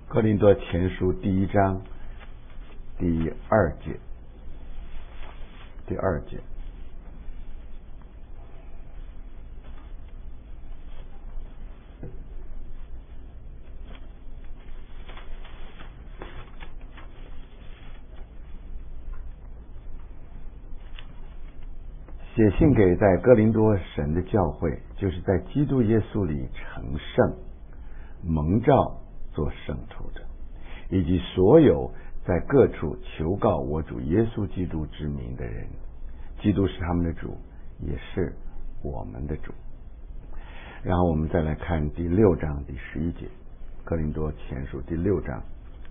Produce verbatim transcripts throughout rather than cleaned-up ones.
哥林多前书第一章第二节，第二节，写信给在哥林多神的教会，就是在基督耶稣里成圣、蒙召做圣徒者，以及所有在各处求告我主耶稣基督之名的人。基督是他们的主，也是我们的主。然后我们再来看第六章第十一节，哥林多前书第六章。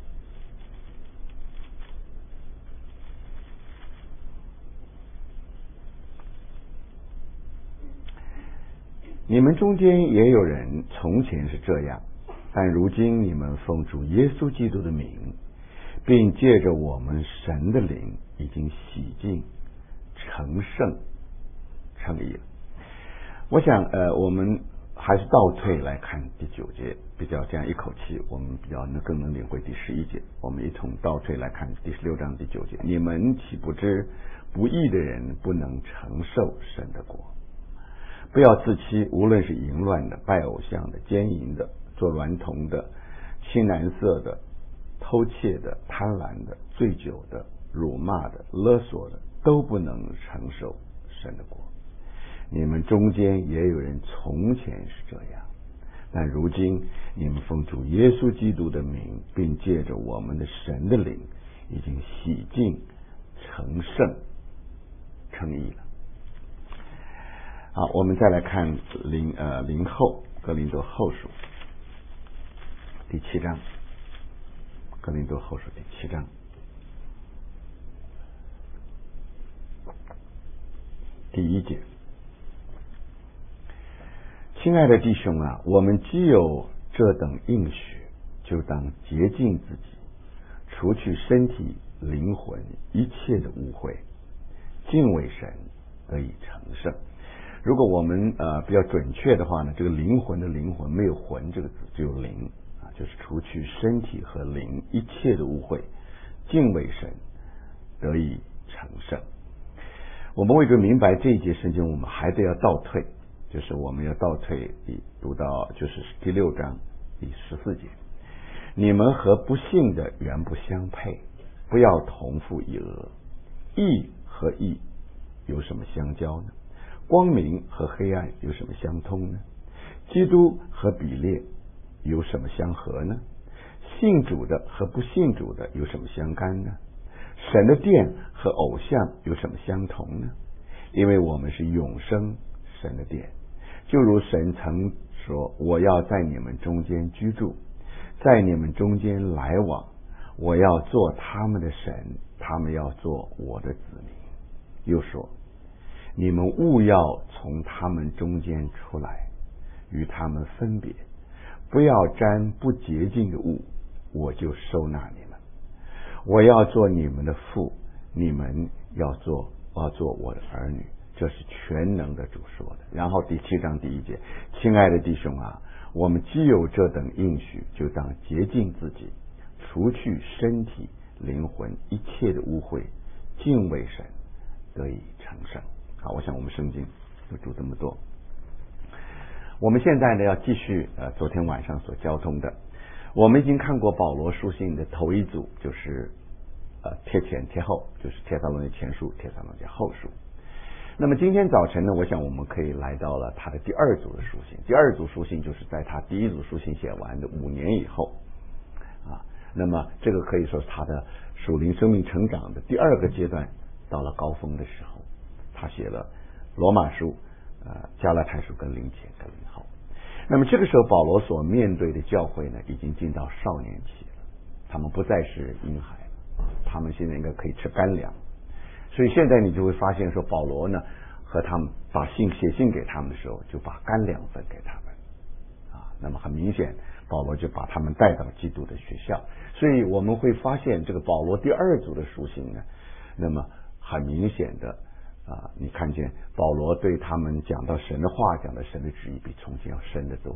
你们中间也有人从前是这样，但如今你们奉主耶稣基督的名，并借着我们神的灵，已经洗净、成圣、称义了。我想呃，我们还是倒退来看第九节，比较这样一口气，我们比较能更能领会第十一节。我们一同倒退来看第十六章第九节，你们岂不知不义的人不能承受神的国？不要自欺，无论是淫乱的、拜偶像的、奸淫的、做娈童的、青蓝色的、偷窃的、贪婪的、醉酒的、辱骂的、勒索的，都不能承受神的国。你们中间也有人从前是这样，但如今你们奉主耶稣基督的名，并借着我们的神的灵，已经洗净、成圣、称义了。好，我们再来看林呃林后哥林多后书第七章，哥林多后书第七章第一节。亲爱的弟兄啊，我们既有这等应许，就当洁净自己，除去身体、灵魂一切的污秽，敬畏神，得以成圣。如果我们呃比较准确的话呢，这个灵魂的灵魂没有魂这个字，只有灵啊，就是除去身体和灵一切的污秽，敬畏神，得以成圣。我们为了明白这一节圣经，我们还得要倒退，就是我们要倒退读到就是第六章第十四节。你们和不信的原不相配，不要同负一軛。义和义有什么相交呢？光明和黑暗有什么相通呢？基督和比列有什么相合呢？信主的和不信主的有什么相干呢？神的殿和偶像有什么相同呢？因为我们是永生神的殿，就如神曾说，我要在你们中间居住，在你们中间来往，我要做他们的神，他们要做我的子民。又说，你们务要从他们中间出来，与他们分别，不要沾不洁净的物，我就收纳你们。我要做你们的父，你们要做我要做我的儿女。这是全能的主说的。然后第七章第一节，亲爱的弟兄啊，我们既有这等应许，就当洁净自己，除去身体、灵魂一切的污秽，敬畏神，得以成圣。好，我想我们圣经就读这么多。我们现在呢要继续呃昨天晚上所交通的，我们已经看过保罗书信的头一组，就是呃贴前贴后，就是帖撒罗尼前书、帖撒罗尼后书。那么今天早晨呢，我想我们可以来到了他的第二组的书信。第二组书信就是在他第一组书信写完的五年以后啊，那么这个可以说是他的属灵生命成长的第二个阶段到了高峰的时候。他写了罗马书、呃加拉太书跟林前跟林后。那么这个时候保罗所面对的教会呢，已经进到少年期了，他们不再是婴孩了，他们现在应该可以吃干粮。所以现在你就会发现说，保罗呢和他们把信写信给他们的时候，就把干粮分给他们啊。那么很明显，保罗就把他们带到基督的学校。所以我们会发现，这个保罗第二组的书信呢，那么很明显的啊，你看见保罗对他们讲到神的话，讲到神的旨意，比从前要深得多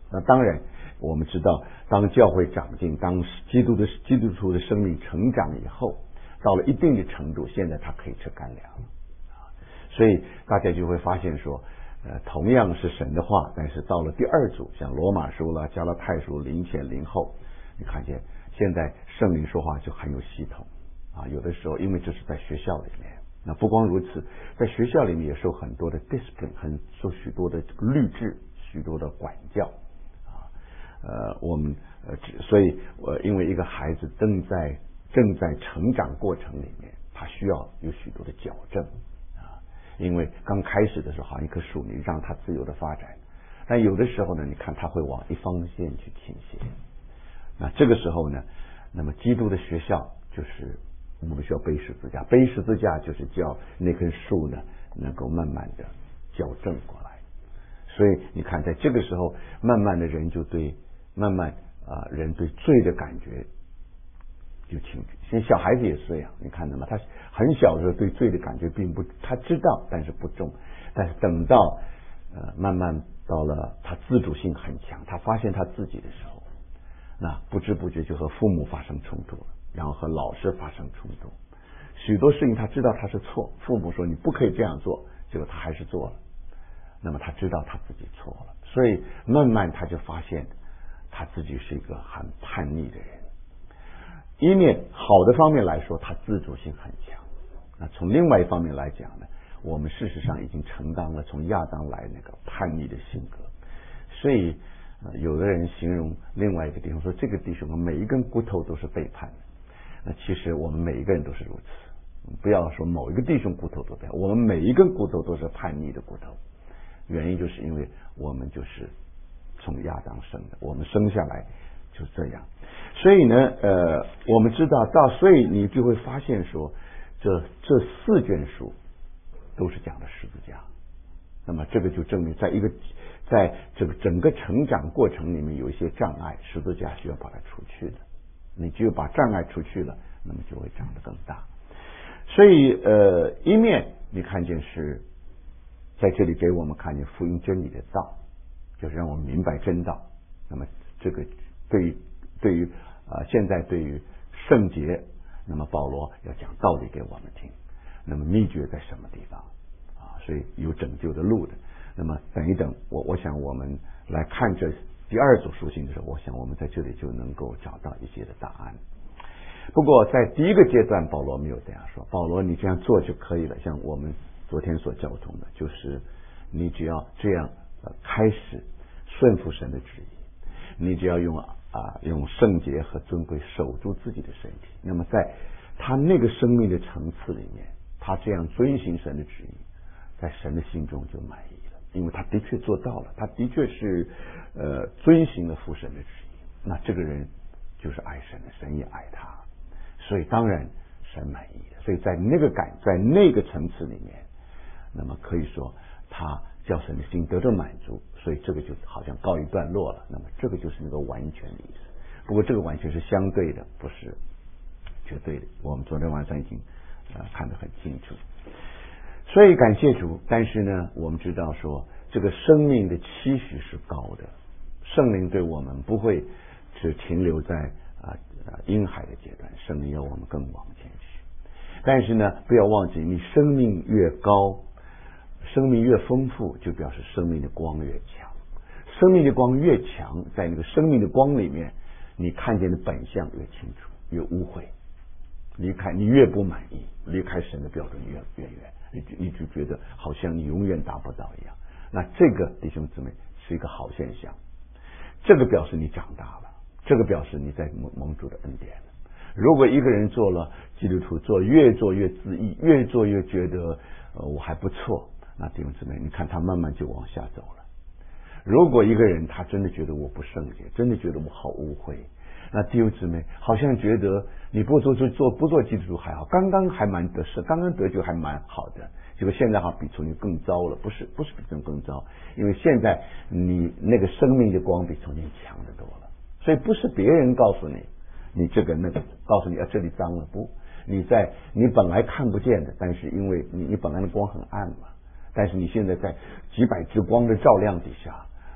那当然，我们知道，当教会长进，当基督的基督徒的生命成长以后，到了一定的程度，现在他可以吃干粮了。所以大家就会发现说，呃，同样是神的话，但是到了第二组，像罗马书啦、加拉太书临前临后，你看见现在圣灵说话就很有系统啊。有的时候，因为这是在学校里面，那不光如此，在学校里面也受很多的 discipline， 很受许多的律制，许多的管教啊。呃，我们呃，所以呃，因为一个孩子正在正在成长过程里面，他需要有许多的矫正。因为刚开始的时候好像一棵树，你让它自由的发展，但有的时候呢，你看它会往一方向去倾斜。那这个时候呢，那么基督的学校就是我们需要背十字架，背十字架就是叫那棵树呢能够慢慢的矫正过来。所以你看，在这个时候，慢慢的人就对慢慢啊、呃，人对罪的感觉就清楚。现在小孩子也是这样，你看到吗？他很小的时候对罪的感觉并不，他知道但是不重，但是等到呃慢慢到了他自主性很强，他发现他自己的时候，那不知不觉就和父母发生冲突了，然后和老师发生冲突，许多事情他知道他是错，父母说你不可以这样做，结果他还是做了，那么他知道他自己错了，所以慢慢他就发现他自己是一个很叛逆的人。一面好的方面来说，他自主性很强。那从另外一方面来讲呢，我们事实上已经承担了从亚当来那个叛逆的性格。所以，呃，有的人形容另外一个弟兄说，这个弟兄每一根骨头都是背叛的。那其实我们每一个人都是如此，不要说某一个弟兄骨头都背叛，我们每一根骨头都是叛逆的骨头。原因就是因为我们就是从亚当生的，我们生下来就这样。所以呢，呃，我们知道到，所以你就会发现说，这这四卷书都是讲的十字架。那么这个就证明，在一个在这个整个成长过程里面有一些障碍，十字架需要把它除去的。你只有把障碍除去了，那么就会长得更大。所以，呃，一面你看见是在这里给我们看见福音真理的道，就是让我们明白真道。那么这个对于对于啊、呃，现在对于圣洁，那么保罗要讲道理给我们听。那么秘诀在什么地方啊？所以有拯救的路的。那么等一等，我我想我们来看这第二组书信的时候，我想我们在这里就能够找到一些的答案。不过在第一个阶段，保罗没有这样说。保罗，你这样做就可以了。像我们昨天所教通的，就是你只要这样呃开始顺服神的旨意，你只要用啊用圣洁和尊贵守住自己的身体。那么在他那个生命的层次里面，他这样遵行神的旨意，在神的心中就满意了，因为他的确做到了，他的确是呃遵行了父神的旨意。那这个人就是爱神的，神也爱他，所以当然神满意了。所以在那个感在那个层次里面，那么可以说他叫神的心得到满足，所以这个就好像告一段落了。那么这个就是那个完全的意思。不过这个完全是相对的，不是绝对的。我们昨天晚上已经呃看得很清楚。所以感谢主，但是呢，我们知道说这个生命的期许是高的，圣灵对我们不会只停留在啊啊婴孩的阶段，圣灵要我们更往前去。但是呢，不要忘记，你生命越高，生命越丰富，就表示生命的光越强。生命的光越强，在那个生命的光里面，你看见的本相越清楚，越污秽。离开你越不满意，离开神的标准越越远，你就你就觉得好像你永远达不到一样。那这个弟兄姊妹是一个好现象，这个表示你长大了，这个表示你在蒙蒙主的恩典了。如果一个人做了基督徒，做越做越自义，越做越觉得呃我还不错，那弟兄姊妹，你看他慢慢就往下走了。如果一个人他真的觉得我不圣洁，真的觉得我好污秽，那弟兄姊妹好像觉得你不做做做不做基督徒还好，刚刚还蛮得势，刚刚得救还蛮好的，结果现在好像比从前更糟了。不是不是比从前更糟，因为现在你那个生命的光比从前强得多了。所以不是别人告诉你你这个那个告诉你啊这里脏了，不，你在你本来看不见的，但是因为你你本来的光很暗嘛，但是你现在在几百支光的照亮底下，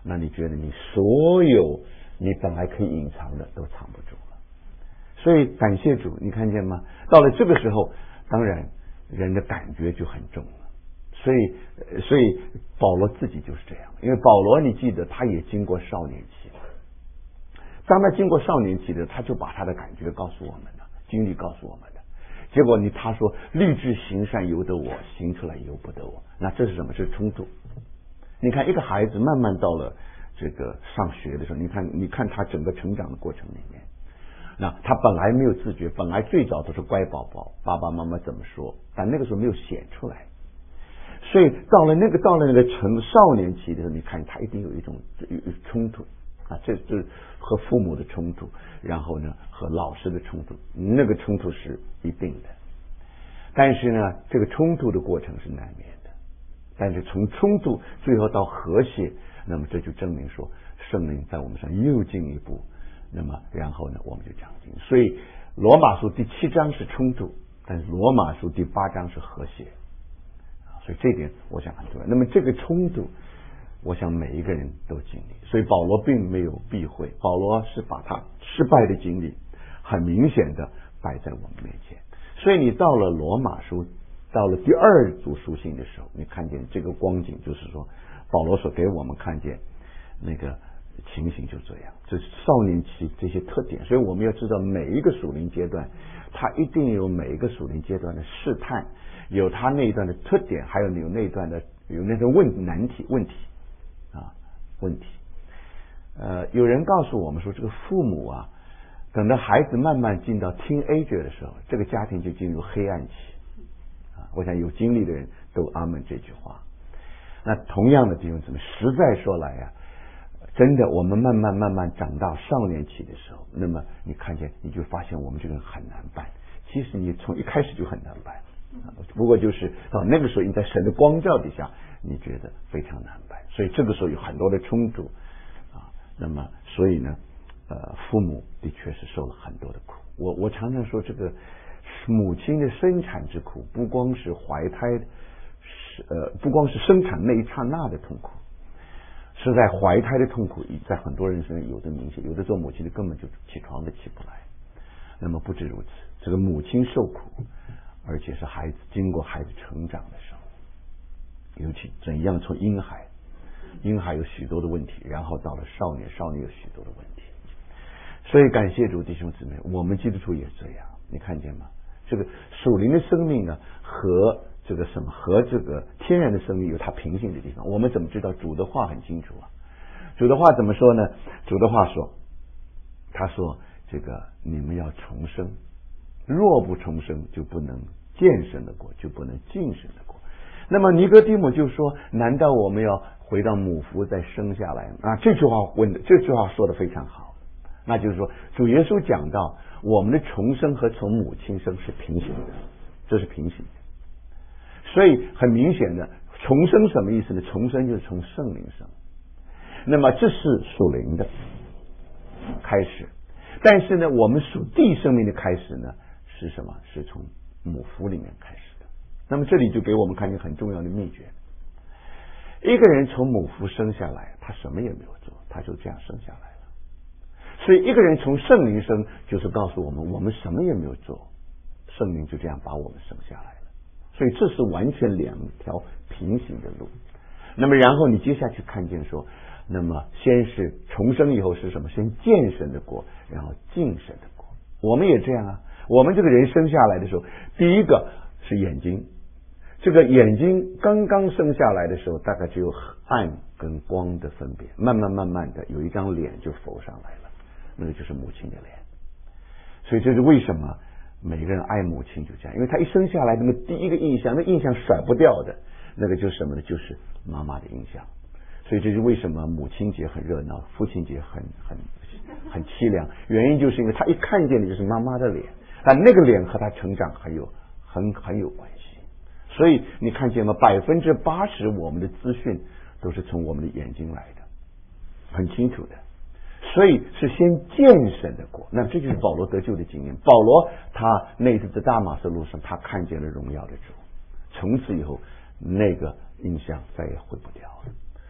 那你觉得你所有你本来可以隐藏的都藏不住了。所以感谢主，你看见吗？到了这个时候，当然人的感觉就很重了。所以，所以保罗自己就是这样，因为保罗你记得他也经过少年期，当他经过少年期的，他就把他的感觉告诉我们了，经历告诉我们的。结果你他说立志行善由得我，行出来由不得我。那这是什么？这是冲突。你看一个孩子慢慢到了这个上学的时候，你看你看他整个成长的过程里面，那他本来没有自觉，本来最早都是乖宝宝，爸爸妈妈怎么说，但那个时候没有显出来。所以到了那个到了那个成少年期的时候，你看他一定有一种冲突啊，这就是和父母的冲突，然后呢和老师的冲突，那个冲突是一定的。但是呢，这个冲突的过程是难免的。但是从冲突最后到和谐，那么这就证明说圣灵在我们上又进一步，那么然后呢我们就长进。所以罗马书第七章是冲突，但是罗马书第八章是和谐。所以这点我想很重要。那么这个冲突我想每一个人都经历，所以保罗并没有避讳，保罗是把他失败的经历很明显的摆在我们面前。所以你到了罗马书到了第二组书信的时候，你看见这个光景，就是说保罗所给我们看见那个情形就这样，这是少年期这些特点。所以我们要知道每一个属灵阶段它一定有每一个属灵阶段的试探，有他那一段的特点，还有有那一段的有那种问难题问题啊问题。呃，有人告诉我们说，这个父母啊，等到孩子慢慢进到 teenager 的时候，这个家庭就进入黑暗期啊。我想有经历的人都阿门这句话。那同样的弟兄姊妹，实在说来啊，真的我们慢慢慢慢长到少年期的时候，那么你看见你就发现我们这个很难办。其实你从一开始就很难办。不过就是到那个时候，你在神的光照底下，你觉得非常难办，所以这个时候有很多的冲突啊。那么，所以呢，呃，父母的确是受了很多的苦。我我常常说，这个母亲的生产之苦，不光是怀胎，是呃，不光是生产那一刹那的痛苦，是在怀胎的痛苦，在很多人身上有的明显，有的做母亲的根本就起床都起不来。那么不止如此，这个母亲受苦。而且是孩子经过孩子成长的时候，尤其怎样从婴孩，婴孩有许多的问题，然后到了少年，少年有许多的问题。所以感谢主弟兄姊妹，我们基督徒也这样，你看见吗？这个属灵的生命呢，和这个什么和这个天然的生命有它平行的地方。我们怎么知道？主的话很清楚啊。主的话怎么说呢？主的话说，他说这个你们要重生。若不重生，就不能见神的国，就不能进神的国。那么尼哥底母就说：难道我们要回到母腹再生下来啊？这句话问的，这句话说的非常好。那就是说，主耶稣讲到我们的重生和从母亲生是平行的，这是平行的。所以很明显的，重生什么意思呢？重生就是从圣灵生。那么这是属灵的开始，但是呢，我们属地生命的开始呢？是什么？是从母腹里面开始的。那么这里就给我们看见很重要的秘诀。一个人从母腹生下来，他什么也没有做，他就这样生下来了。所以一个人从圣灵生，就是告诉我们，我们什么也没有做，圣灵就这样把我们生下来了。所以这是完全两条平行的路。那么然后你接下去看见说，那么先是重生以后是什么？先见神的国，然后进神的国。我们也这样啊。我们这个人生下来的时候，第一个是眼睛，这个眼睛刚刚生下来的时候，大概只有暗跟光的分别，慢慢慢慢的有一张脸就浮上来了，那个就是母亲的脸。所以这是为什么每个人爱母亲就这样，因为他一生下来那么第一个印象，那印象甩不掉的，那个就是什么呢？就是妈妈的印象。所以这是为什么母亲节很热闹，父亲节很很很凄凉，原因就是因为他一看见的就是妈妈的脸，但那个脸和他成长很有很很有关系。所以你看见吗？百分之八十我们的资讯都是从我们的眼睛来的，很清楚的。所以是先见神的国，那这就是保罗得救的经验。保罗他那次在大马色路上，他看见了荣耀的主，从此以后那个印象再也毁不掉了。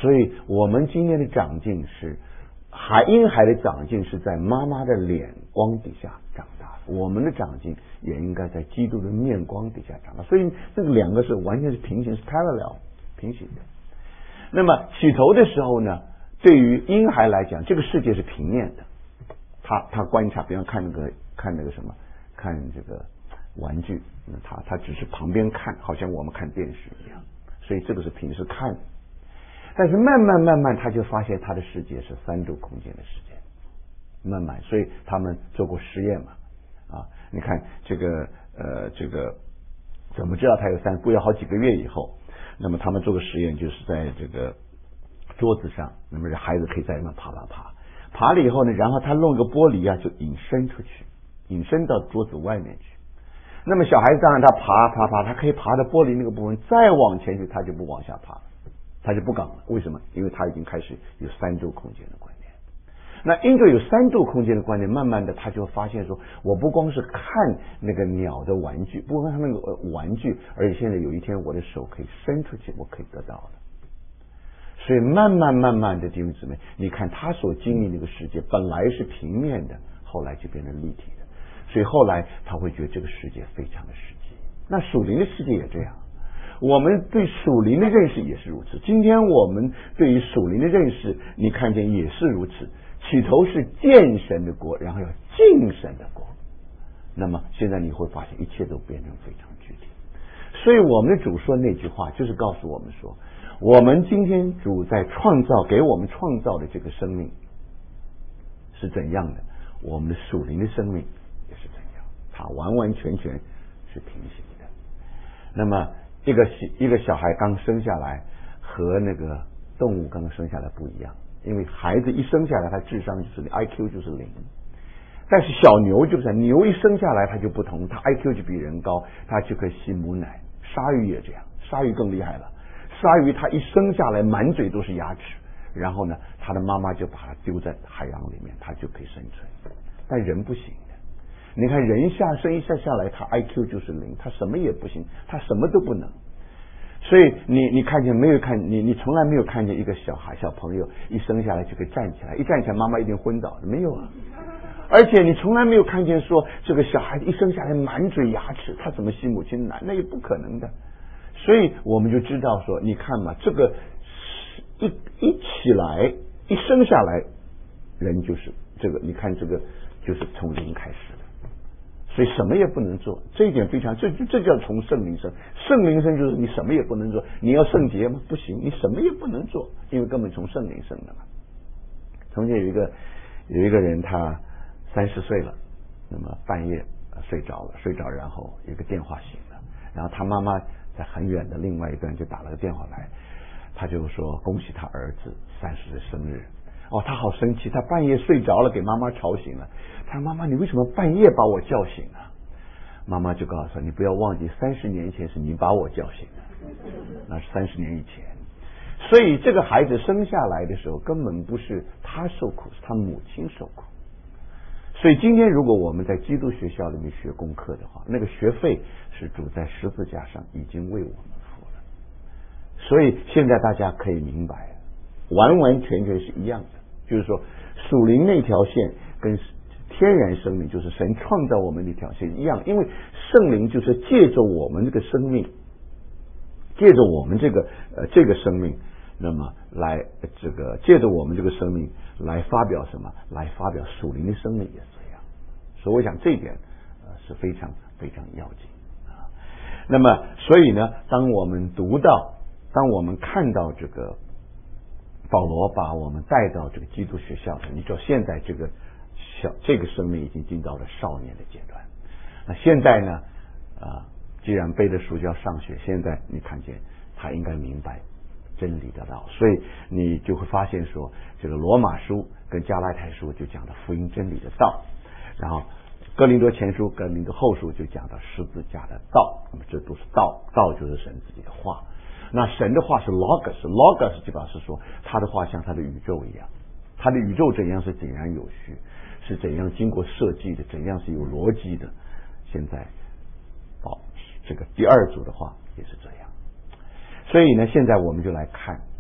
所以我们今天的长进是孩婴孩的长进是在妈妈的脸光底下长大的，我们的长进也应该在基督的面光底下长大。所以这个两个是完全是平行，是 parallel 平行的。那么起头的时候呢，对于婴孩来讲，这个世界是平面的，他他观察，比方看那个看那个什么，看这个玩具，那他他只是旁边看，好像我们看电视一样，所以这个是平时看。但是慢慢慢慢，他就发现他的世界是三度空间的世界，慢慢，所以他们做过实验嘛，啊，你看这个呃这个怎么知道他有三？过了好几个月以后，那么他们做个实验，就是在这个桌子上，那么孩子可以在那爬爬爬，爬了以后呢，然后他弄个玻璃啊，就引伸出去，引伸到桌子外面去。那么小孩子当然他爬爬爬，他可以爬到玻璃那个部分，再往前去，他就不往下爬了，他就不敢了。为什么？因为他已经开始有三度空间的观念。那因为有三度空间的观念，慢慢的他就发现说，我不光是看那个鸟的玩具，不光看那个玩具，而且现在有一天我的手可以伸出去，我可以得到的。所以慢慢慢慢的，弟兄姊妹，你看他所经历那个世界本来是平面的，后来就变成立体的，所以后来他会觉得这个世界非常的实际。那属灵的世界也这样，我们对属灵的认识也是如此。今天我们对于属灵的认识，你看见也是如此。起头是见神的国，然后要敬神的国。那么现在你会发现一切都变成非常具体。所以我们的主说那句话，就是告诉我们说，我们今天主在创造给我们创造的这个生命是怎样的，我们的属灵的生命也是怎样，它完完全全是平行的。那么一个一个小孩刚生下来和那个动物刚生下来不一样，因为孩子一生下来他智商就是 I Q 就是零，但是小牛就是牛一生下来它就不同，它 I Q 就比人高，它就可以吸母奶。鲨鱼也这样，鲨鱼更厉害了，鲨鱼它一生下来满嘴都是牙齿，然后呢它的妈妈就把它丢在海洋里面，它就可以生存。但人不行的，你看人下生一下下来他 I Q 就是零，他什么也不行，他什么都不能。所以你你看见没有看你你从来没有看见一个小孩小朋友一生下来就可以站起来，一站起来妈妈一定昏倒，没有啊。而且你从来没有看见说这个小孩子一生下来满嘴牙齿，他怎么吸母亲奶？那也不可能的。所以我们就知道说，你看嘛，这个一一起来一生下来，人就是这个，你看这个就是从零开始的。所以什么也不能做，这一点非常，这这叫从圣灵生。圣灵生就是你什么也不能做，你要圣洁吗？不行，你什么也不能做，因为根本从圣灵生的嘛。从前有一个有一个人，他三十岁了，那么半夜睡着了，睡着然后一个电话醒了，然后他妈妈在很远的另外一端就打了个电话来，他就说恭喜他儿子三十岁生日。哦，他好生气，他半夜睡着了，给妈妈吵醒了。他说：“妈妈，你为什么半夜把我叫醒啊？”妈妈就告诉他：“你不要忘记，三十年前是你把我叫醒的，那是三十年以前。”所以这个孩子生下来的时候，根本不是他受苦，是他母亲受苦。所以今天如果我们在基督学校里面学功课的话，那个学费是主在十字架上已经为我们付了。所以现在大家可以明白，完完全全是一样的。就是说属灵那条线跟天然生命，就是神创造我们那条线一样，因为圣灵就是借着我们这个生命，借着我们这个呃这个生命，那么来这个借着我们这个生命来发表什么？来发表属灵的生命也是这样。所以我想这一点呃是非常非常要紧啊。那么所以呢，当我们读到，当我们看到这个保罗把我们带到这个基督学校的，你知道现在这个小这个生命已经进到了少年的阶段。那现在呢，啊，既然背着书就要上学，现在你看见他应该明白真理的道，所以你就会发现说，这个罗马书跟加拉太书就讲到福音真理的道，然后哥林多前书、哥林多后书就讲到十字架的道，那么这都是道，道就是神自己的话。那神的话是 logos，logos 就表示说他的话像他的宇宙一样，他的宇宙怎样是井然有序，是怎样经过设计的，怎样是有逻辑的。现在哦，这个第二组的话也是这样。所以呢，现在我们就来看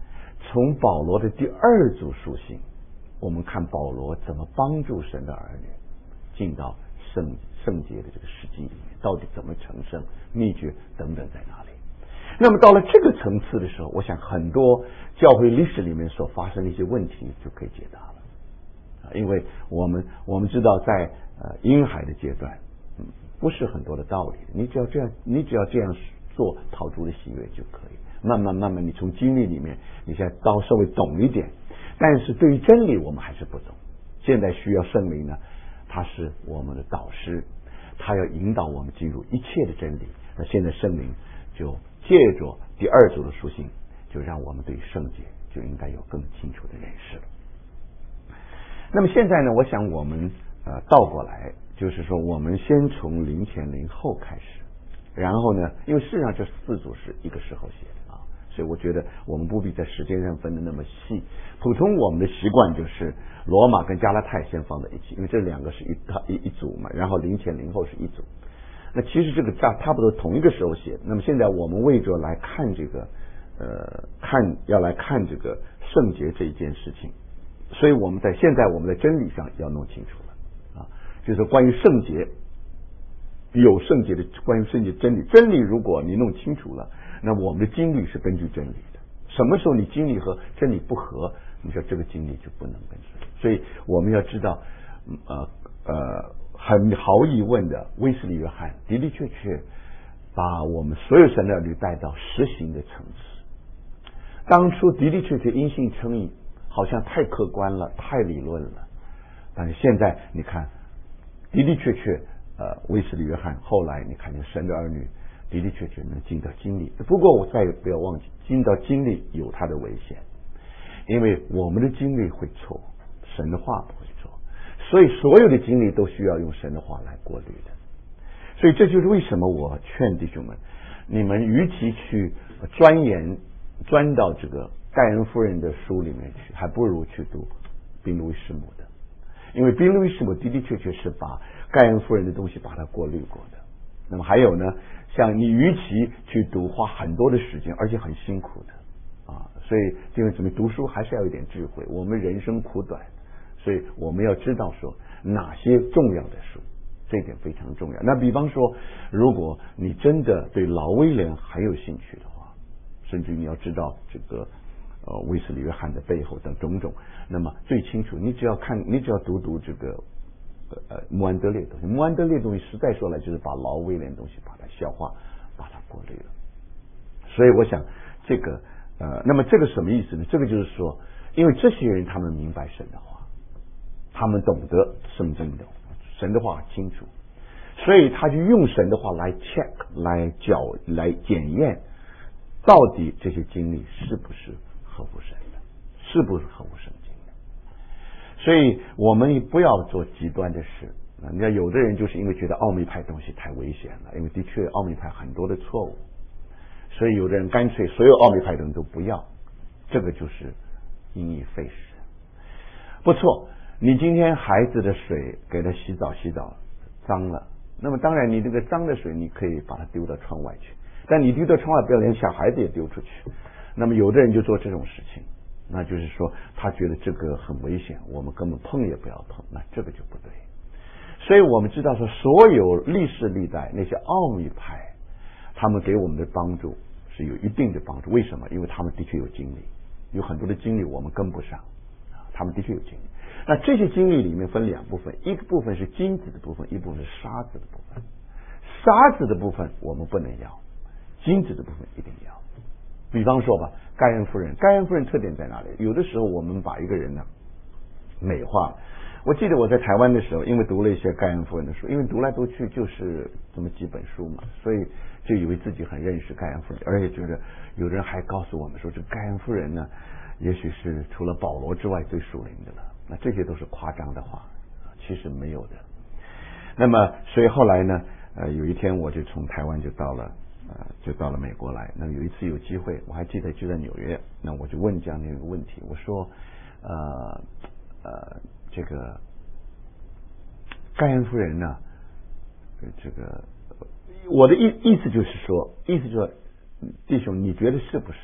从保罗的第二组书信，我们看保罗怎么帮助神的儿女进到圣圣洁的这个世纪里面，到底怎么成圣，秘诀等等在哪里。那么到了这个层次的时候，我想很多教会历史里面所发生的一些问题就可以解答了啊，因为我们我们知道在呃婴孩的阶段，嗯，不是很多的道理，你只要这样，你只要这样做，讨主的喜悦就可以。慢慢慢慢，你从经历里面，你现在到稍微懂一点，但是对于真理我们还是不懂。现在需要圣灵呢，他是我们的导师，他要引导我们进入一切的真理。那现在圣灵就借着第二组的书信，就让我们对圣洁就应该有更清楚的认识了。那么现在呢，我想我们呃倒过来，就是说我们先从灵前灵后开始，然后呢，因为事实上这四组是一个时候写的啊，所以我觉得我们不必在时间上分的那么细。普通我们的习惯就是罗马跟加拉太先放在一起，因为这两个是一一一组嘛，然后灵前灵后是一组。那其实这个差差不多同一个时候写的。那么现在我们为着来看这个呃看要来看这个圣洁这一件事情，所以我们在现在我们在真理上要弄清楚了啊，就是关于圣洁有圣洁的关于圣洁真理，真理如果你弄清楚了，那我们的经历是根据真理的。什么时候你经历和真理不合，你说这个经历就不能跟随。所以我们要知道，呃呃，很毫无疑问的，威斯利约翰的的确确把我们所有神的儿女带到实行的层次。当初的的确确因信称义，好像太客观了，太理论了。但是现在你看，的的确确。呃，威斯利约翰后来你看见神的儿女的的确确能进到经历，不过我再也不要忘记，进到经历有它的危险，因为我们的经历会错，神的话不会错，所以所有的经历都需要用神的话来过滤的。所以这就是为什么我劝弟兄们，你们与其去钻研钻到这个盖恩夫人的书里面去，还不如去读宾路易士母的，因为宾路易士母的的确确是把盖恩夫人的东西把它过滤过的。那么还有呢，像你与其去读花很多的时间，而且很辛苦的啊，所以弟兄姊妹读书还是要有点智慧。我们人生苦短，所以我们要知道说哪些重要的书，这一点非常重要。那比方说，如果你真的对劳威廉很有兴趣的话，甚至你要知道这个呃威斯利约翰的背后的种种，那么最清楚，你只要看，你只要读读这个。呃，穆安德烈东西，穆安德烈东西实在说来就是把劳威廉东西把它消化，把它过滤了。所以我想这个呃，那么这个什么意思呢？这个就是说，因为这些人他们明白神的话，他们懂得圣经的神的话很清楚，所以他就用神的话来 check 来校来检验，到底这些经历是不是合乎神的，是不是合乎圣经。所以我们不要做极端的事。你看有的人就是因为觉得奥秘派东西太危险了，因为的确奥秘派很多的错误，所以有的人干脆所有奥秘派的人都不要，这个就是因噎废食。不错，你今天孩子的水给他洗澡洗澡脏了，那么当然你这个脏的水你可以把它丢到窗外去，但你丢到窗外不要连小孩子也丢出去。那么有的人就做这种事情，那就是说他觉得这个很危险，我们根本碰也不要碰，那这个就不对。所以我们知道说，所有历史历代那些奥秘派，他们给我们的帮助是有一定的帮助。为什么？因为他们的确有经历，有很多的经历我们跟不上，他们的确有经历。那这些经历里面分两部分，一个部分是金子的部分，一部分是沙子的部分。沙子的部分我们不能要，金子的部分一定要。比方说吧，盖恩夫人，盖恩夫人特点在哪里？有的时候我们把一个人呢美化。我记得我在台湾的时候，因为读了一些盖恩夫人的书，因为读来读去就是这么几本书嘛，所以就以为自己很认识盖恩夫人，而且觉得有人还告诉我们说，这盖恩夫人呢，也许是除了保罗之外最属灵的了。那这些都是夸张的话，其实没有的。那么，所以后来呢，呃，有一天我就从台湾就到了。呃，就到了美国来。那有一次有机会，我还记得就在纽约，那我就问这样的一个问题，我说，呃呃，这个盖恩夫人呢，这个我的意意思就是说，意思就是说，弟兄，你觉得是不是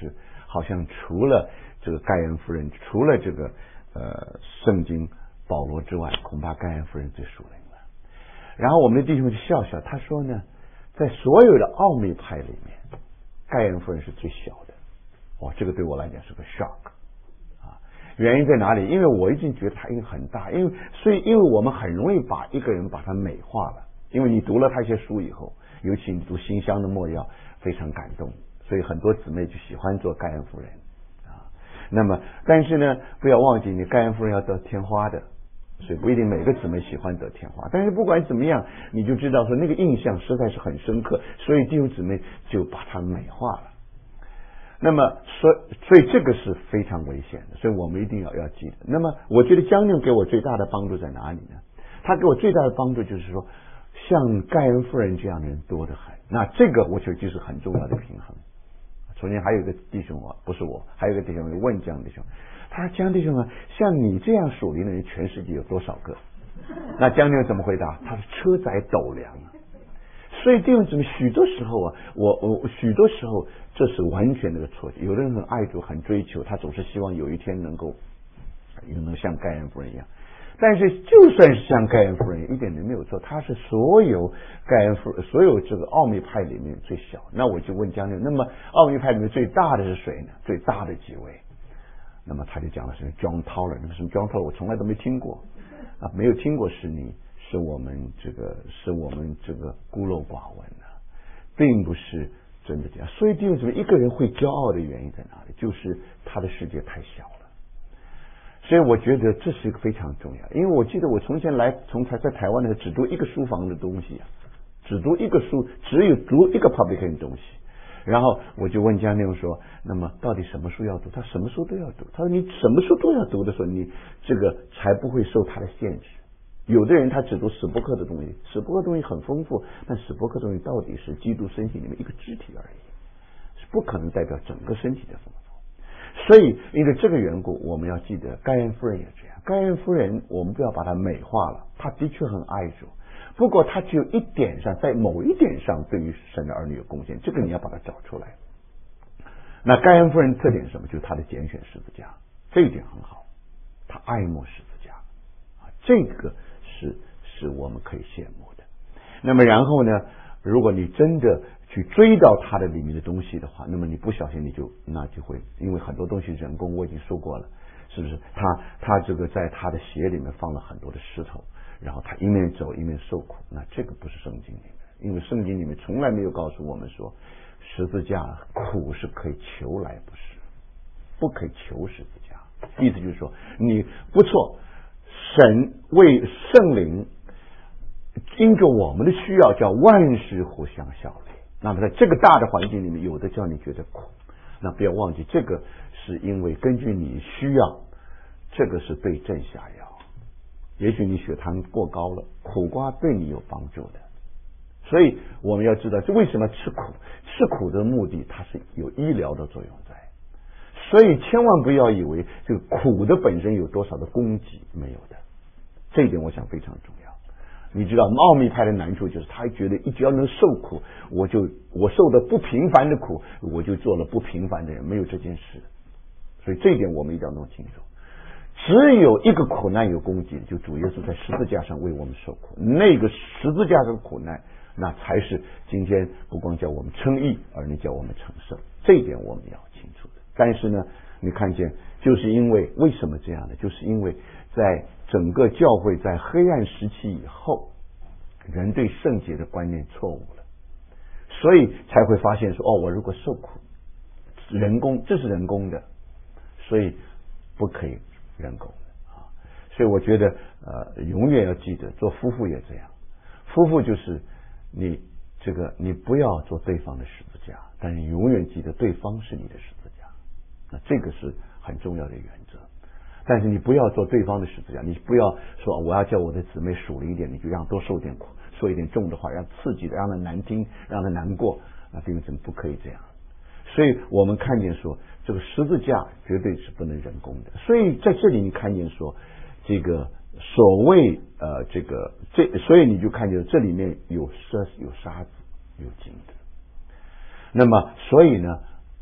好像除了这个盖恩夫人，除了这个呃圣经保罗之外，恐怕盖恩夫人最属灵了。然后我们的弟兄就笑笑，他说呢，在所有的奥秘派里面，盖恩夫人是最小的。哇，这个对我来讲是个 shock 啊！原因在哪里？因为我已经觉得他应该很大，因为所以因为我们很容易把一个人把他美化了，因为你读了他一些书以后，尤其你读馨香的没药，非常感动，所以很多姊妹就喜欢做盖恩夫人啊。那么，但是呢，不要忘记，你盖恩夫人要得天花的。所以不一定每个姊妹喜欢得天花，但是不管怎么样，你就知道说那个印象实在是很深刻，所以弟兄姊妹就把它美化了。那么，所所以这个是非常危险的，所以我们一定要要记得。那么，我觉得江宁给我最大的帮助在哪里呢？他给我最大的帮助就是说，像盖恩夫人这样的人多得很。那这个我觉得就是很重要的平衡。昨天还有一个弟兄啊，不是我，还有一个弟兄问江弟兄。他说：“江弟兄啊，像你这样属灵的人，全世界有多少个？”那江弟兄怎么回答？他说：“车载斗量啊。”所以弟兄姊妹，许多时候啊，我我许多时候这是完全那个错觉。有的人很爱主，很追求，他总是希望有一天能够又能像盖恩夫人一样。但是就算是像盖恩夫人，一点都没有错，他是所有盖恩夫所有这个奥秘派里面最小。那我就问江弟兄，那么奥秘派里面最大的是谁呢？最大的几位？那么他就讲的是 John Tauler， 那个什么 John Tauler 我从来都没听过啊，没有听过是你是我们这个是我们这个孤陋寡闻啊，并不是真的这样。所以弟兄姊妹，一个人会骄傲的原因在哪里？就是他的世界太小了。所以我觉得这是一个非常重要，因为我记得我从前来从台在台湾的时候，只读一个书房的东西啊，只读一个书，只有读一个 publication 的东西。然后我就问江内说，那么到底什么书要读？他什么书都要读。他说你什么书都要读的时候，你这个才不会受他的限制。有的人他只读史伯克的东西，史伯克的东西很丰富，但史伯克的东西到底是基督身体里面一个肢体而已，是不可能代表整个身体的丰富。所以因为这个缘故，我们要记得盖恩夫人也这样。盖恩夫人我们不要把她美化了，她的确很爱主，不过他只有一点上，在某一点上对于神的儿女有贡献，这个你要把它找出来。那盖恩夫人特点是什么？就是他的拣选十字架，这一点很好，他爱慕十字架啊，这个是是我们可以羡慕的。那么然后呢，如果你真的去追到他的里面的东西的话，那么你不小心你就那就会，因为很多东西人工，我已经说过了，是不是？他他这个在他的鞋里面放了很多的石头。然后他一面走一面受苦，那这个不是圣经里面，因为圣经里面从来没有告诉我们说十字架苦是可以求来，不是不可以求十字架。意思就是说，你不错，神为圣灵因着我们的需要，叫万事互相效力。那么在这个大的环境里面，有的叫你觉得苦，那不要忘记，这个是因为根据你需要，这个是对症下药。也许你血糖过高了，苦瓜对你有帮助的。所以我们要知道，这为什么吃苦？吃苦的目的，它是有医疗的作用在。所以千万不要以为这个苦的本身有多少的功绩，没有的。这一点我想非常重要。你知道奥秘派的难处就是，他觉得一只要能受苦，我就我受的不平凡的苦，我就做了不平凡的人，没有这件事。所以这一点我们一定要弄清楚。只有一个苦难有功绩，就主耶稣在十字架上为我们受苦，那个十字架上的苦难，那才是今天不光叫我们称义，而你叫我们承受。这一点我们要清楚的。但是呢，你看见，就是因为为什么这样呢？就是因为在整个教会在黑暗时期以后，人对圣洁的观念错误了，所以才会发现说，哦，我如果受苦，人工，这是人工的，所以不可以人工的啊。所以我觉得呃，永远要记得，做夫妇也这样。夫妇就是你这个，你不要做对方的十字架，但是永远记得对方是你的十字架。那这个是很重要的原则。但是你不要做对方的十字架，你不要说我要叫我的姊妹属灵一点，你就让多受点苦，说一点重的话，让刺激的，让他难听，让他难过。那弟兄姊妹不可以这样。所以我们看见说，这个十字架绝对是不能人工的。所以在这里你看见说，这个所谓呃这个这，所以你就看见这里面有沙有沙子有金子。那么所以呢，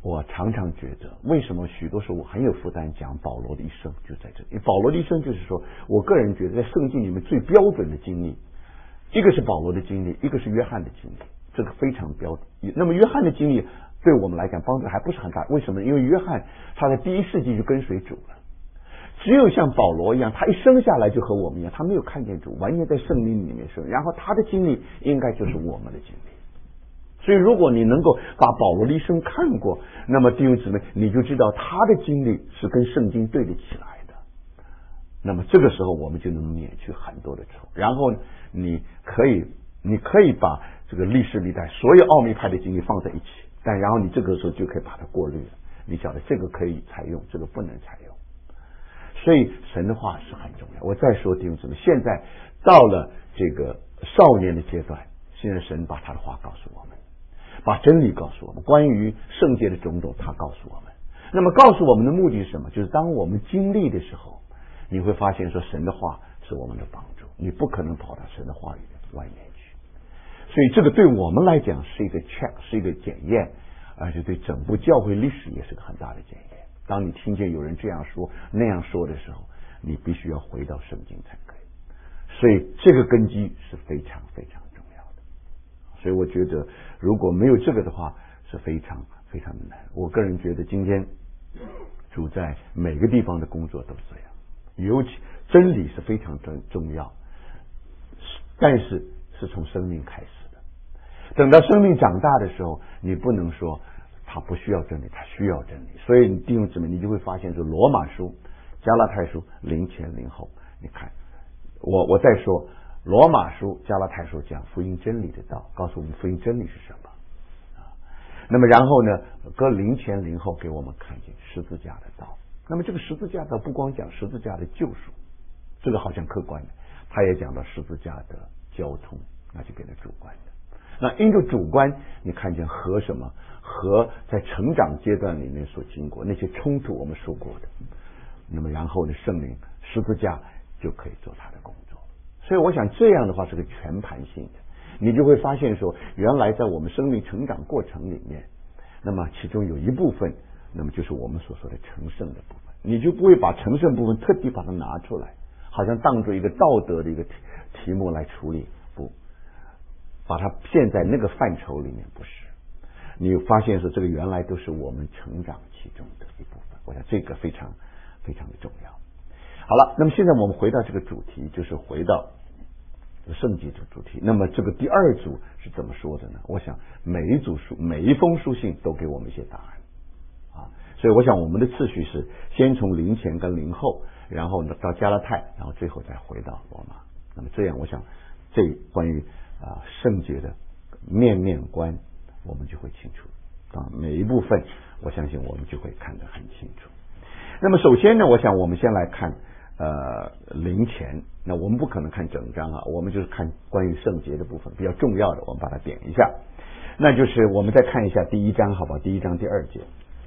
我常常觉得，为什么许多时候我很有负担讲保罗的一生，就在这里。保罗的一生就是说，我个人觉得在圣经里面最标准的经历，一个是保罗的经历，一个是约翰的经历，这个非常标准。那么约翰的经历对我们来讲帮助还不是很大，为什么？因为约翰他在第一世纪就跟随主了。只有像保罗一样，他一生下来就和我们一样，他没有看见主，完全在圣灵里面生，然后他的经历应该就是我们的经历。所以如果你能够把保罗的一生看过，那么弟兄姊妹，你就知道他的经历是跟圣经对得起来的。那么这个时候我们就能免去很多的仇，然后你可以你可以把这个历史历代所有奥秘派的经历放在一起，但然后你这个时候就可以把它过滤了，你晓得这个可以采用，这个不能采用。所以神的话是很重要。我再说弟兄姊妹，现在到了这个少年的阶段，现在神把他的话告诉我们，把真理告诉我们，关于圣洁的种种他告诉我们。那么告诉我们的目的是什么？就是当我们经历的时候，你会发现说神的话是我们的帮助，你不可能跑到神的话语的外面去。所以这个对我们来讲是一个 check， 是一个检验，而且对整部教会历史也是个很大的检验。当你听见有人这样说那样说的时候，你必须要回到圣经才可以。所以这个根基是非常非常重要的。所以我觉得如果没有这个的话是非常非常的难。我个人觉得今天主在每个地方的工作都这样，尤其真理是非常重重要，但是是从生命开始的。等到生命长大的时候，你不能说他不需要真理，他需要真理。所以弟兄姊妹，你就会发现，就罗马书、加拉太书零前零后。你看，我我再说，罗马书、加拉太书讲福音真理的道，告诉我们福音真理是什么啊。那么然后呢，搁零前零后给我们看见十字架的道。那么这个十字架的道不光讲十字架的救赎，这个好像客观的，他也讲到十字架的交通，那就变得主观的。那因着主观，你看见和什么？和在成长阶段里面所经过那些冲突，我们说过的。那么然后呢，圣灵十字架就可以做他的工作。所以我想这样的话是个全盘性的，你就会发现说，原来在我们生命成长过程里面，那么其中有一部分，那么就是我们所说的成圣的部分，你就不会把成圣部分特地把它拿出来，好像当作一个道德的一个题题目来处理，不，把它现在那个范畴里面不是。你发现说这个原来都是我们成长其中的一部分，我想这个非常非常的重要。好了，那么现在我们回到这个主题，就是回到圣洁的主题。那么这个第二组是怎么说的呢？我想每一组书每一封书信都给我们一些答案啊，所以我想我们的次序是先从灵前跟灵后，然后呢到加拉太，然后最后再回到罗马。那么这样我想这关于啊圣洁的面面观我们就会清楚啊，每一部分我相信我们就会看得很清楚。那么首先呢，我想我们先来看呃灵前，那我们不可能看整章啊，我们就是看关于圣洁的部分比较重要的，我们把它点一下。那就是我们再看一下第一章，好吧？第一章第二节，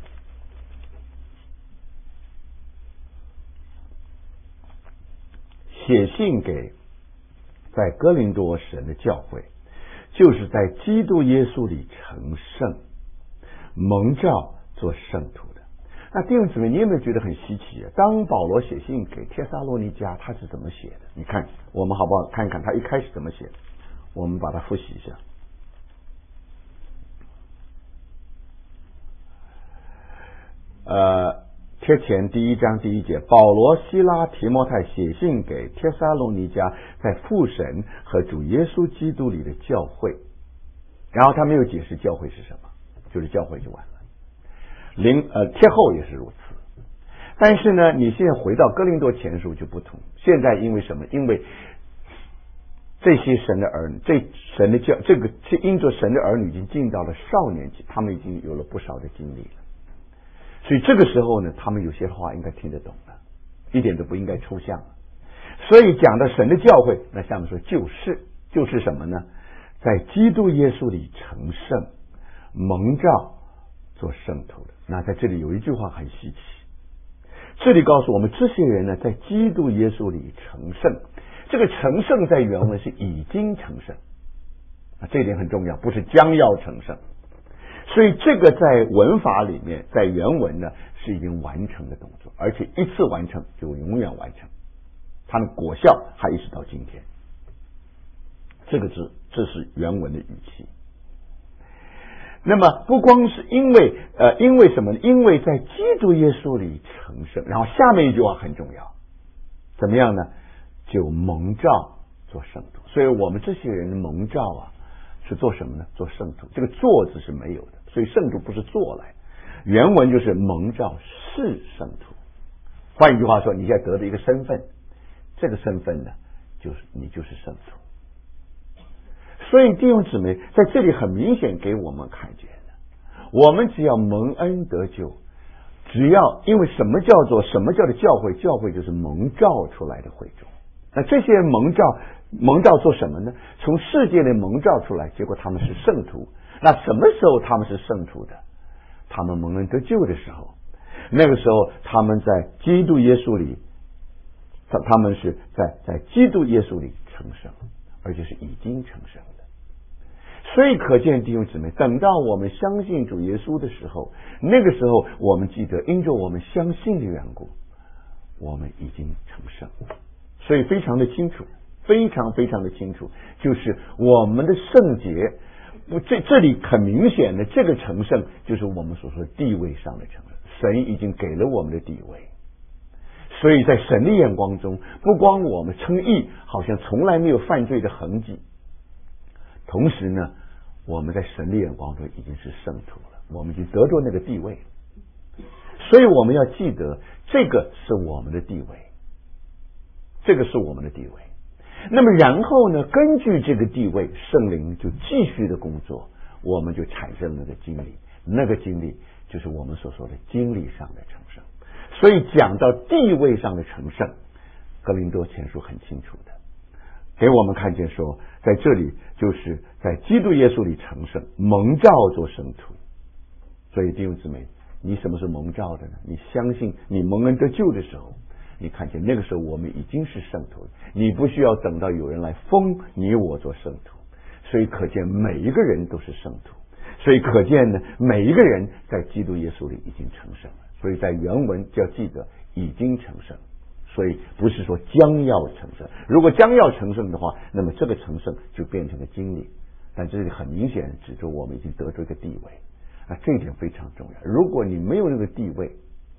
写信给在哥林多神的教会，就是在基督耶稣里成圣，蒙召做圣徒的。那弟兄姊妹，你有没有觉得很稀奇啊？当保罗写信给帖撒罗尼迦，他是怎么写的？你看，我们好不好看看他一开始怎么写？我们把它复习一下。呃，帖前第一章第一节，保罗、西拉、提摩太写信给帖撒罗尼迦在父神和主耶稣基督里的教会。然后他没有解释教会是什么，就是教会就完了。灵呃帖后也是如此。但是呢，你现在回到哥林多前书就不同。现在因为什么？因为这些神的儿女，这神的教，这个这因着神的儿女已经进到了少年期，他们已经有了不少的经历了。所以这个时候呢，他们有些话应该听得懂了，一点都不应该抽象了。所以讲到神的教会，那下面说就是就是什么呢？在基督耶稣里成圣，蒙召做圣徒的。那在这里有一句话很稀奇，这里告诉我们这些人呢，在基督耶稣里成圣。这个成圣在原文是已经成圣啊，这一点很重要，不是将要成圣。 所以这个在文法里面，在原文呢是已经完成的动作，而且一次完成就永远完成，它的果效还一直到今天。这个字，这是原文的语气。那么不光是因为呃，因为什么呢？因为在基督耶稣里成圣。然后下面一句话很重要，怎么样呢？就蒙召做圣徒。所以我们这些人蒙召啊，是做什么呢？做圣徒。这个做字是没有的，所以圣徒不是做来，原文就是蒙召是圣徒。换一句话说，你现在得的一个身份，这个身份呢，就是你就是圣徒。所以弟兄姊妹在这里很明显给我们看见了，我们只要蒙恩得救，只要因为什么叫做什么叫做教会？教会就是蒙召出来的会众。那这些人蒙召蒙召做什么呢？从世界里蒙召出来，结果他们是圣徒。那什么时候他们是圣徒的？他们蒙恩得救的时候，那个时候他们在基督耶稣里，他他们是在在基督耶稣里成圣，而且是已经成圣的。所以可见弟兄姊妹，等到我们相信主耶稣的时候，那个时候我们记得，因着我们相信的缘故，我们已经成圣。所以非常的清楚，非常非常的清楚，就是我们的圣洁，这这里很明显的，这个成圣就是我们所说的地位上的成圣。神已经给了我们的地位，所以在神的眼光中，不光我们称义，好像从来没有犯罪的痕迹，同时呢，我们在神的眼光中已经是圣徒了，我们已经得着那个地位。所以我们要记得，这个是我们的地位，这个是我们的地位。那么然后呢，根据这个地位，圣灵就继续的工作，我们就产生了那个经历，那个经历就是我们所说的经历上的成圣。所以讲到地位上的成圣，哥林多前书很清楚的给我们看见说，在这里就是在基督耶稣里成圣，蒙召做圣徒。所以弟兄姊妹，你什么是蒙召的呢？你相信你蒙恩得救的时候，你看见那个时候我们已经是圣徒了，你不需要等到有人来封你我做圣徒。所以可见每一个人都是圣徒，所以可见呢，每一个人在基督耶稣里已经成圣了。所以在原文就要记得已经成圣，所以不是说将要成圣。如果将要成圣的话，那么这个成圣就变成了经历，但这里很明显指出我们已经得出一个地位啊，这一点非常重要。如果你没有那个地位，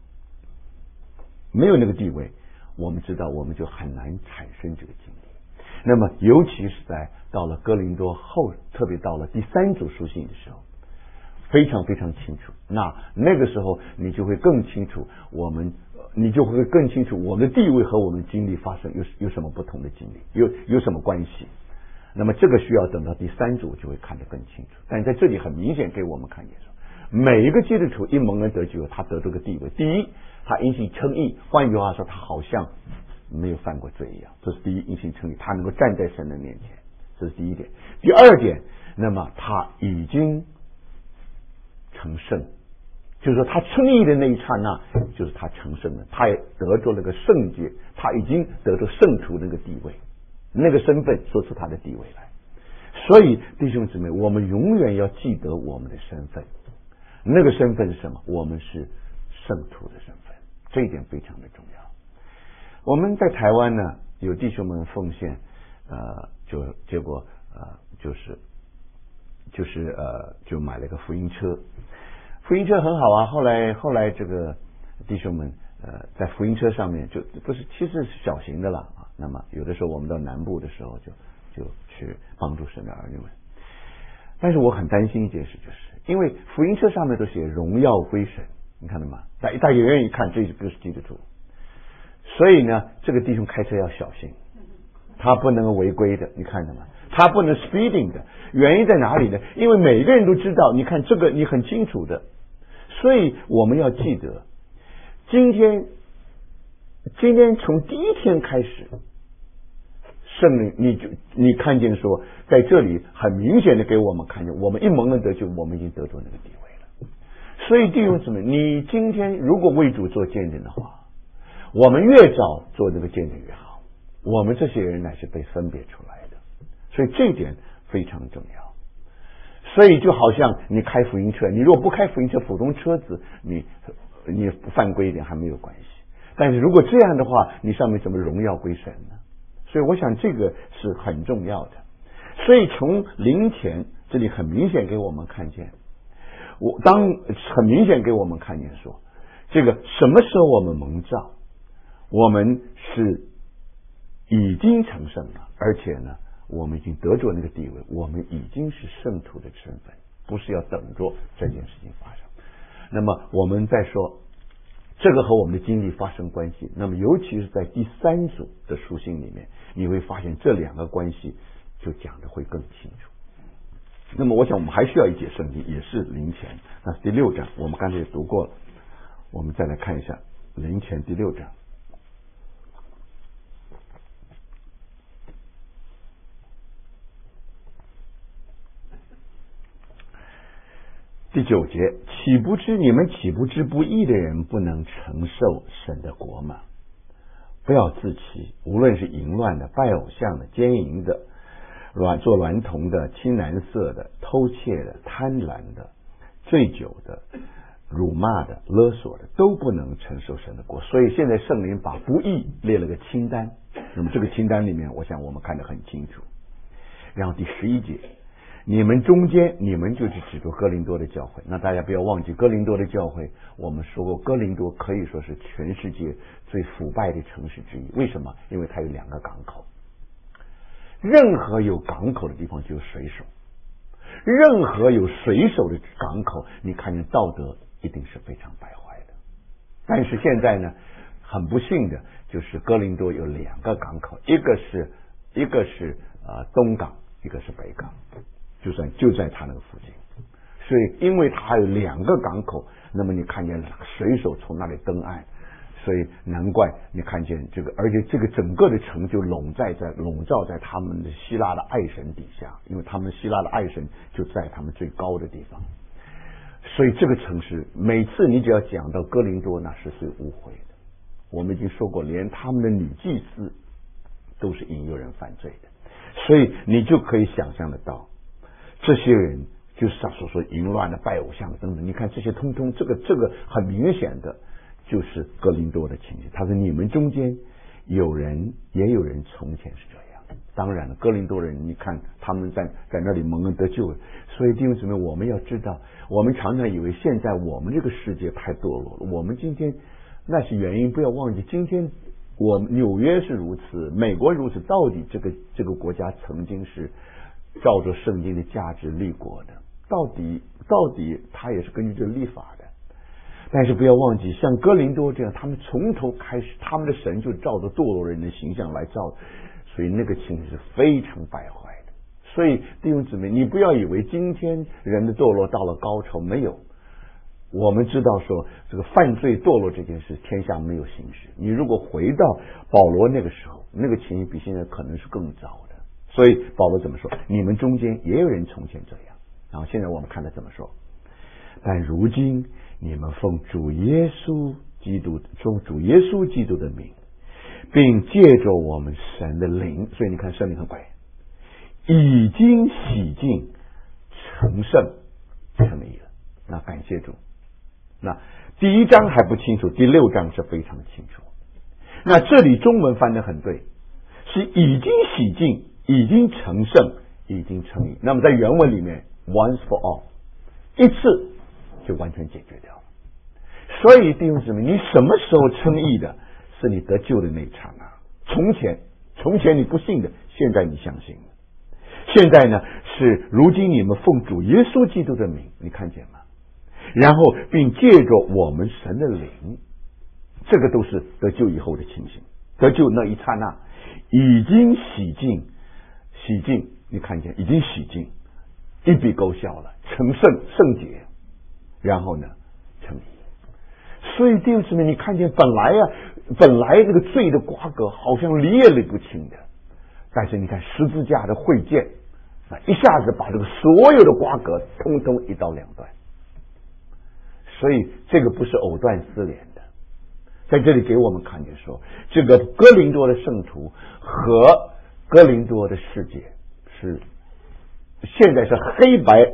没有那个地位，我们知道我们就很难产生这个经历。那么尤其是在到了哥林多后，特别到了第三组书信的时候，非常非常清楚。那那个时候你就会更清楚，我们你就会更清楚我们的地位和我们经历发生有有什么不同的经历，有有什么关系。那么这个需要等到第三组就会看得更清楚。但在这里很明显给我们看见说，每一个基督徒一蒙恩得救，他得这个地位。第一，他因信称义，换句话说，他好像没有犯过罪一样，这是第一，因信称义，他能够站在神的面前，这是第一点。第二点，那么他已经成圣，就是说他称义的那一刹那，就是他成圣了，他也得着了个圣洁，他已经得着圣徒那个地位，那个身份说出他的地位来。所以弟兄姊妹，我们永远要记得我们的身份，那个身份是什么？我们是圣徒的身份，这一点非常的重要。我们在台湾呢，有弟兄们奉献，呃，就结果呃，就是就是呃，就买了个福音车。福音车很好啊，后来后来这个弟兄们呃，在福音车上面就不是，其实是小型的了啊。那么有的时候我们到南部的时候就就去帮助神的儿女们。但是我很担心一件事，就是因为福音车上面都写荣耀归神，你看到吗？大大家愿意看，这不是基督徒。所以呢，这个弟兄开车要小心，他不能违规的，你看到吗？他不能 speeding 的。原因在哪里呢？因为每个人都知道，你看这个你很清楚的。所以我们要记得，今天今天从第一天开始，圣灵你就你看见说，在这里很明显的给我们看见，我们一蒙恩得救，我们已经得着那个地位了。所以弟兄姊妹，你今天如果为主做见证的话，我们越早做这个见证越好，我们这些人乃是被分别出来的，所以这一点非常重要。 所以就好像你开福音车，你如果不开福音车，普通车子，你你犯规一点还没有关系。但是如果这样的话，你上面怎么荣耀归神呢？所以我想这个是很重要的。所以从灵前这里很明显给我们看见，我当很明显给我们看见说，这个什么时候我们蒙召，我们是已经成圣了，而且呢，我们已经得着那个地位，我们已经是圣徒的身份，不是要等着这件事情发生。那么我们再说这个和我们的经历发生关系，那么尤其是在第三组的书信里面，你会发现这两个关系就讲的会更清楚。那么我想我们还需要一节圣经，也是灵前，那是第六章，我们刚才也读过了，我们再来看一下灵前第六章第九节，岂不知你们岂不知不义的人不能承受神的国吗？不要自欺，无论是淫乱的、拜偶像的、奸淫的、软做娈童的、青蓝色的、偷窃的、贪婪的、醉酒的、辱骂的、勒索的，都不能承受神的国。所以现在圣灵把不义列了个清单，那么这个清单里面我想我们看得很清楚。然后第十一节，你们中间，你们就是指出哥林多的教会。那大家不要忘记，哥林多的教会，我们说过，哥林多可以说是全世界最腐败的城市之一。为什么？因为它有两个港口。任何有港口的地方就有水手，任何有水手的港口，你看见道德一定是非常败坏的。但是现在呢，很不幸的就是哥林多有两个港口，一个是一个是呃东港，一个是北港。就算就在他那个附近，所以因为他还有两个港口，那么你看见水手从那里登岸，所以难怪你看见这个，而且这个整个的城就笼在在笼罩在他们的希腊的爱神底下，因为他们希腊的爱神就在他们最高的地方，所以这个城市每次你只要讲到哥林多，那是最污秽的。我们已经说过，连他们的女祭司都是引诱人犯罪的，所以你就可以想象得到。这些人就是他所说淫乱的、拜偶像等等，你看这些通通，这个这个很明显的就是哥林多的情形。他说你们中间有人也有人从前是这样，当然了，哥林多人你看他们在在那里蒙恩得救，所以弟兄姊妹，我们要知道，我们常常以为现在我们这个世界太堕落了，我们今天那是原因，不要忘记今天我们纽约是如此，美国如此，到底这个这个国家曾经是照着圣经的价值立国的，到底到底他也是根据这立法的。但是不要忘记，像哥林多这样，他们从头开始，他们的神就照着堕落人的形象来造，所以那个情形是非常败坏的。所以弟兄姊妹，你不要以为今天人的堕落到了高潮，没有。我们知道说，这个犯罪堕落这件事，天下没有形式。你如果回到保罗那个时候，那个情形比现在可能是更糟的。所以保罗怎么说？你们中间也有人从前这样。然后现在我们看他怎么说？但如今你们奉主耶稣基督中主耶稣基督的名，并借着我们神的灵，所以你看圣灵很快，已经洗净成圣成义了。那感谢主。那第一章还不清楚，第六章是非常清楚。那这里中文翻得很对，是已经洗净，已经成圣，已经成义。那么在原文里面 once for all， 一次就完全解决掉了。所以弟兄姊妹，你什么时候称义的？是你得救的那一刹那。从前从前你不信的，现在你相信了。现在呢，是如今你们奉主耶稣基督的名，你看见吗？然后并借着我们神的灵，这个都是得救以后的情形。得救那一刹那已经洗净，洗净你看见已经洗净，一笔勾销了，成圣圣洁，然后呢成义。所以弟兄姊妹，你看见本来啊本来这个罪的瓜葛好像理也理不清的，但是你看十字架的会剑，一下子把这个所有的瓜葛通通一刀两断。所以这个不是藕断丝连的，在这里给我们看见说，这个哥林多的圣徒和哥林多的世界是现在是黑白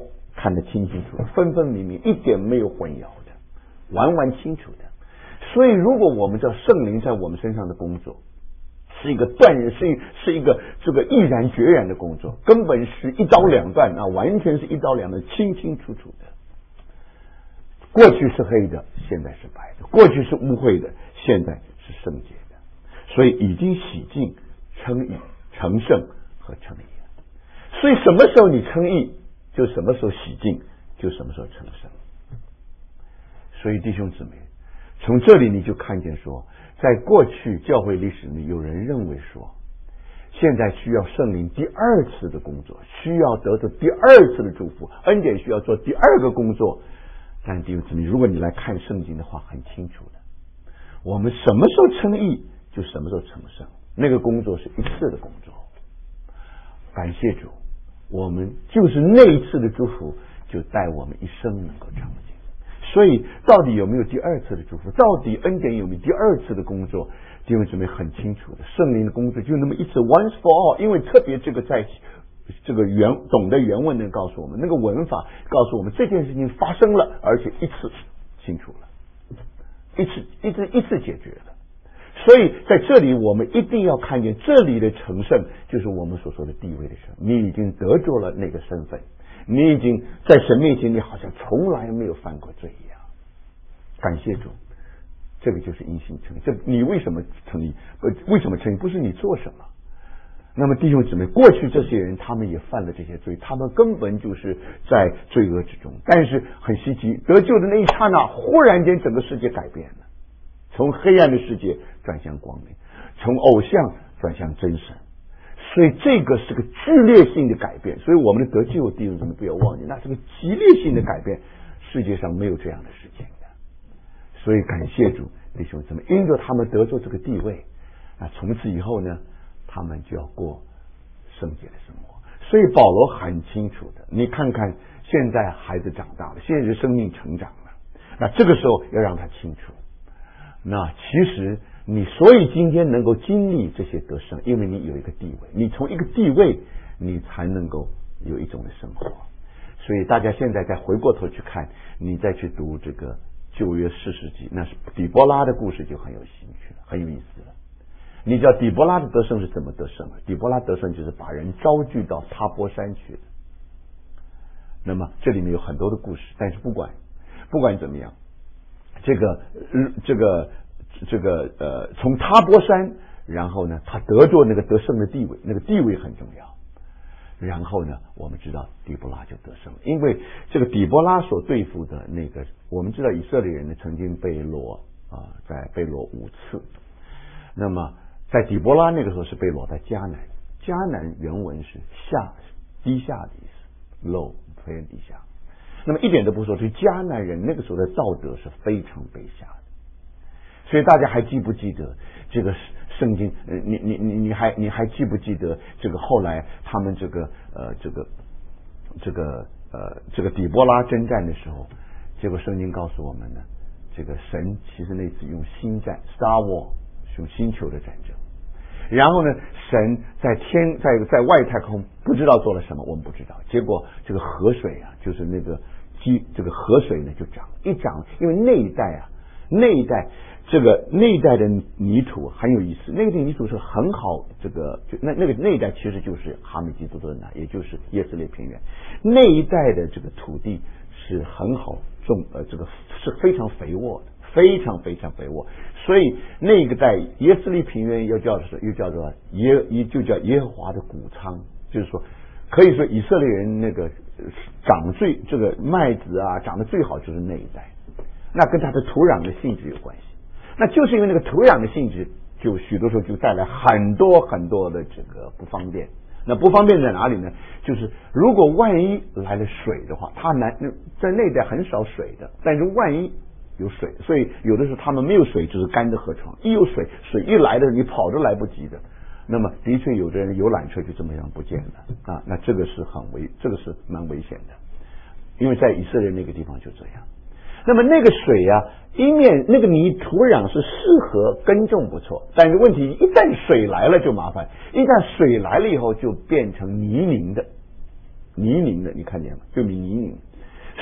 看得清清楚楚，分分明明，一点没有混淆的，完完清楚的。所以，如果我们知道圣灵在我们身上的工作是一个断然是是一个这个毅然决然的工作，根本是一刀两断啊，完全是一刀两断，清清楚楚的。过去是黑的，现在是白的；过去是污秽的，现在是圣洁的。所以已经洗净、称义、成圣和称义了。所以什么时候你称义，就什么时候洗净，就什么时候成圣。所以弟兄姊妹，从这里你就看见说，在过去教会历史里，有人认为说，现在需要圣灵第二次的工作，需要得到第二次的祝福，恩典需要做第二个工作。但弟兄姊妹，如果你来看圣经的话，很清楚的，我们什么时候称义，就什么时候成圣，那个工作是一次的工作。感谢主，我们就是那一次的祝福，就带我们一生能够长进。所以，到底有没有第二次的祝福？到底恩典有没有第二次的工作？弟兄姊妹很清楚的，圣灵的工作就那么一次 ，once for all。因为特别这个在这个原懂得原文的告诉我们，那个文法告诉我们这件事情发生了，而且一次清楚了，一次一次一次解决了。所以在这里我们一定要看见，这里的成圣就是我们所说的地位的神，你已经得着了那个身份，你已经在神面前，你好像从来没有犯过罪一样。感谢主，这个就是因信称义。这你为什么称义？为什么称义？不是你做什么。那么弟兄姊妹，过去这些人他们也犯了这些罪，他们根本就是在罪恶之中。但是很稀奇，得救的那一刹那，忽然间整个世界改变了，从黑暗的世界转向光明，从偶像转向真神。所以这个是个剧烈性的改变。所以我们的得救弟兄姊妹不要忘记，那是个激烈性的改变，世界上没有这样的事情的。所以感谢主，弟兄姊妹，因着他们得着这个地位，那从此以后呢，他们就要过圣洁的生活。所以保罗很清楚的，你看看现在孩子长大了，现在是生命成长了，那这个时候要让他清楚，那其实你所以今天能够经历这些得胜，因为你有一个地位，你从一个地位你才能够有一种的生活。所以大家现在再回过头去看，你再去读这个旧约士师记，那是底波拉的故事就很有兴趣了，很有意思了。你知道底波拉的得胜是怎么得胜的？底波拉得胜就是把人招聚到塔波山去的。那么这里面有很多的故事，但是不管不管怎么样，这个这个这个呃，从塔波山，然后呢，他得着那个得胜的地位，那个地位很重要。然后呢，我们知道底波拉就得胜了，因为这个底波拉所对付的那个，我们知道以色列人呢曾经被掳啊，在被掳五次。那么在底波拉那个时候是被掳在迦南，迦南原文是下低下的意思 ，low 非常低下。那么一点都不说，对迦南人那个时候的道德是非常卑下的。所以大家还记不记得这个圣经？呃，你你你你还你还记不记得这个后来他们这个呃这个这个呃这个底波拉征战的时候，结果圣经告诉我们呢，这个神其实那次用星战 Star War 用星球的战争，然后呢，神在天在在外太空不知道做了什么，我们不知道。结果这个河水啊，就是那个基这个河水呢就涨一涨，因为那一带啊那一带。这个那一带的泥土很有意思，那个泥土是很好，这个就那那个那一带其实就是哈米吉多顿呐，也就是耶斯列平原那一带的这个土地是很好种，呃，这个是非常肥沃的，非常非常肥沃，所以那个带耶斯列平原又叫做又叫做耶耶就叫耶和华的谷仓，就是说可以说以色列人那个长最这个麦子啊长得最好就是那一带，那跟它的土壤的性质有关系。那就是因为那个土壤的性质，就许多时候就带来很多很多的这个不方便。那不方便在哪里呢？就是如果万一来了水的话，它南在那带很少水的，但是万一有水，所以有的时候他们没有水就是干的河床，一有水，水一来的你跑都来不及的。那么的确有的人游览车就这么样不见了啊，那这个是很危，这个是蛮危险的，因为在以色列那个地方就这样。那么那个水啊，一面那个泥土壤是适合耕种不错，但是问题一旦水来了就麻烦，一旦水来了以后就变成泥泞的，泥泞的，你看见吗？就泥泞。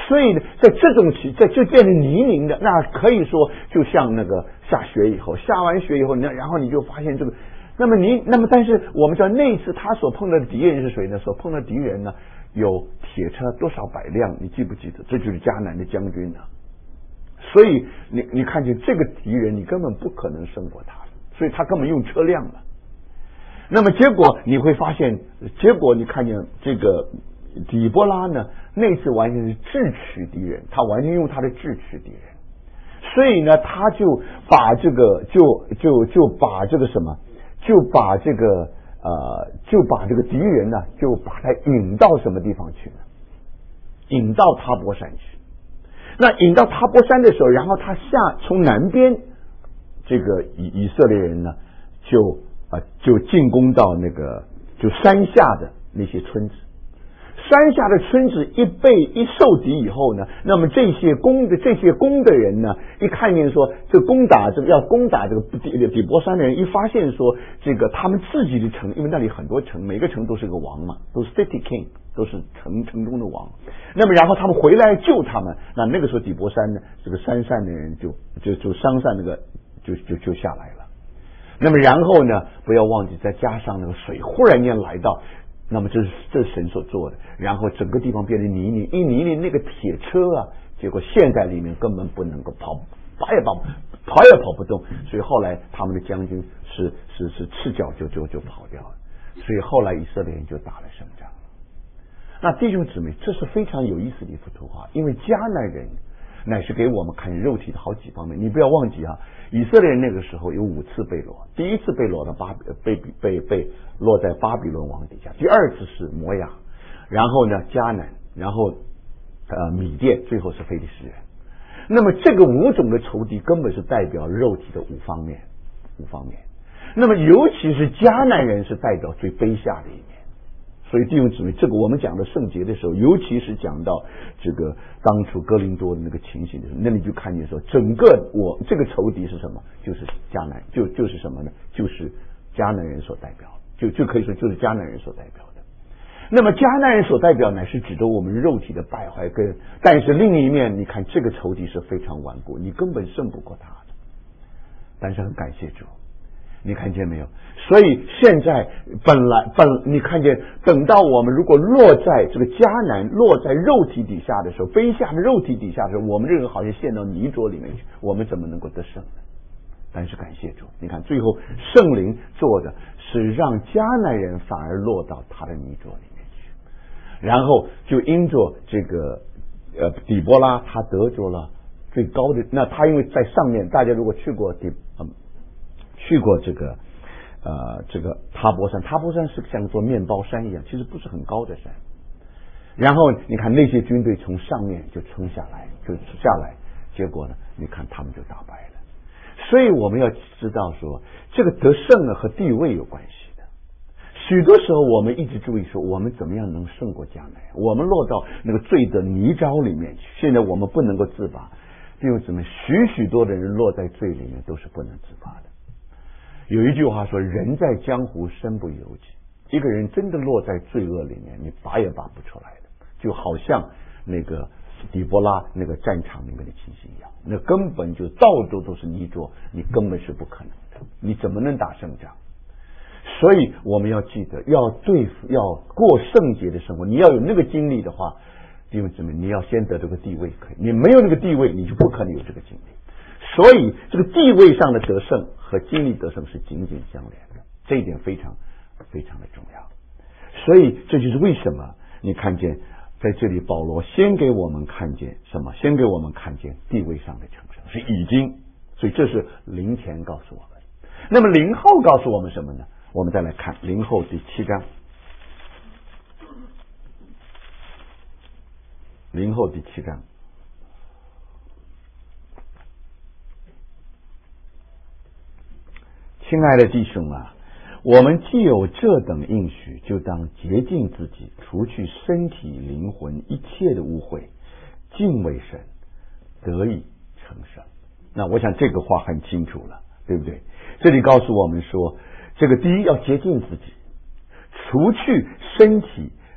所以呢，在这种期，在就变得泥泞的，那可以说就像那个下雪以后，下完雪以后，那然后你就发现这个，那么你那么但是我们知道那次他所碰到的敌人是谁呢？所碰到的敌人呢，有铁车多少百辆，你记不记得？这就是迦南的将军呢。所以你你看见这个敌人，你根本不可能胜过他，所以他根本用车辆了。那么结果你会发现，结果你看见这个底波拉呢，那次完全是智取敌人，他完全用他的智取敌人，所以呢，他就把这个就就就把这个什么，就把这个呃就把这个敌人呢，就把他引到什么地方去呢？引到塔波山去。那引到塔波山的时候，然后他下从南边，这个以以色列人呢，就啊、呃、就进攻到那个就山下的那些村子。山下的村子一被一受敌以后呢，那么这些攻的这些攻的人呢，一看见说这攻打这个要攻打这个底底波山的人，一发现说这个他们自己的城，因为那里很多城，每个城都是个王嘛，都是 city king， 都是城城中的王。那么然后他们回来救他们，那那个时候底波山呢，这个山上的人就就就山上那个就就就下来了。那么然后呢，不要忘记再加上那个水忽然间来到。那么这是这是神所做的，然后整个地方变成泥泞，一泥泞那个铁车啊，结果陷在里面根本不能够跑，跑也跑跑也跑不动，所以后来他们的将军是是是赤脚就就就跑掉了，所以后来以色列人就打了胜仗。那弟兄姊妹，这是非常有意思的一幅图画，因为迦南人乃是给我们看肉体的好几方面。你不要忘记啊，以色列人那个时候有五次被掳，第一次被掳到巴被被被落在巴比伦王底下，第二次是摩亚，然后呢迦南，然后呃米甸，最后是非利士人。那么这个五种的仇敌根本是代表肉体的五方面，五方面。那么尤其是迦南人是代表最卑下的一面。所以弟兄姊妹，这个我们讲的圣洁的时候，尤其是讲到这个当初哥林多的那个情形的时候，那你就看见说，整个我这个仇敌是什么？就是迦南，就就是什么呢？就是迦南人所代表，就就可以说就是迦南人所代表的。那么迦南人所代表乃是指着我们肉体的败坏跟，但是另一面，你看这个仇敌是非常顽固，你根本胜不过他的。但是很感谢主。你看见没有？所以现在本来本你看见，等到我们如果落在这个迦南，落在肉体底下的时候，卑下的肉体底下的时候，我们这个好像陷到泥浊里面去，我们怎么能够得胜呢？但是感谢主，你看最后圣灵做的是让迦南人反而落到他的泥浊里面去，然后就因着这个呃底波拉他得着了最高的，那他因为在上面，大家如果去过底嗯。去过这个呃这个塔波山，塔波山是像座面包山一样，其实不是很高的山。然后你看那些军队从上面就冲下来，就下来，结果呢，你看他们就打败了。所以我们要知道说，这个得胜呢和地位有关系的。许多时候我们一直注意说，我们怎么样能胜过迦南？我们落到那个罪的泥沼里面去，现在我们不能够自拔。弟兄姊妹，许许多的人落在罪里面都是不能自拔的。有一句话说，人在江湖身不由己。一个人真的落在罪恶里面，你拔也拔不出来的，就好像那个底波拉那个战场里面的情形一样，那根本就到处都是泥浊，你根本是不可能的，你怎么能打胜仗？所以我们要记得，要对付，要过圣洁的生活，你要有那个经历的话，弟兄姊妹，你要先得这个地位，可以，你没有那个地位，你就不可能有这个经历。所以这个地位上的得胜和经历得胜是紧紧相连的，这一点非常非常的重要。所以这就是为什么你看见在这里保罗先给我们看见什么？先给我们看见地位上的成圣是已经，所以这是灵前告诉我们。那么灵后告诉我们什么呢？我们再来看灵后第七章，灵后第七章。亲爱的弟兄啊，我们既有这等应许，就当洁净自己，除去身体灵魂一切的污秽，敬畏神，得以成圣。那我想这个话很清楚了，对不对？这里告诉我们说，这个第一要洁净自己，除去身体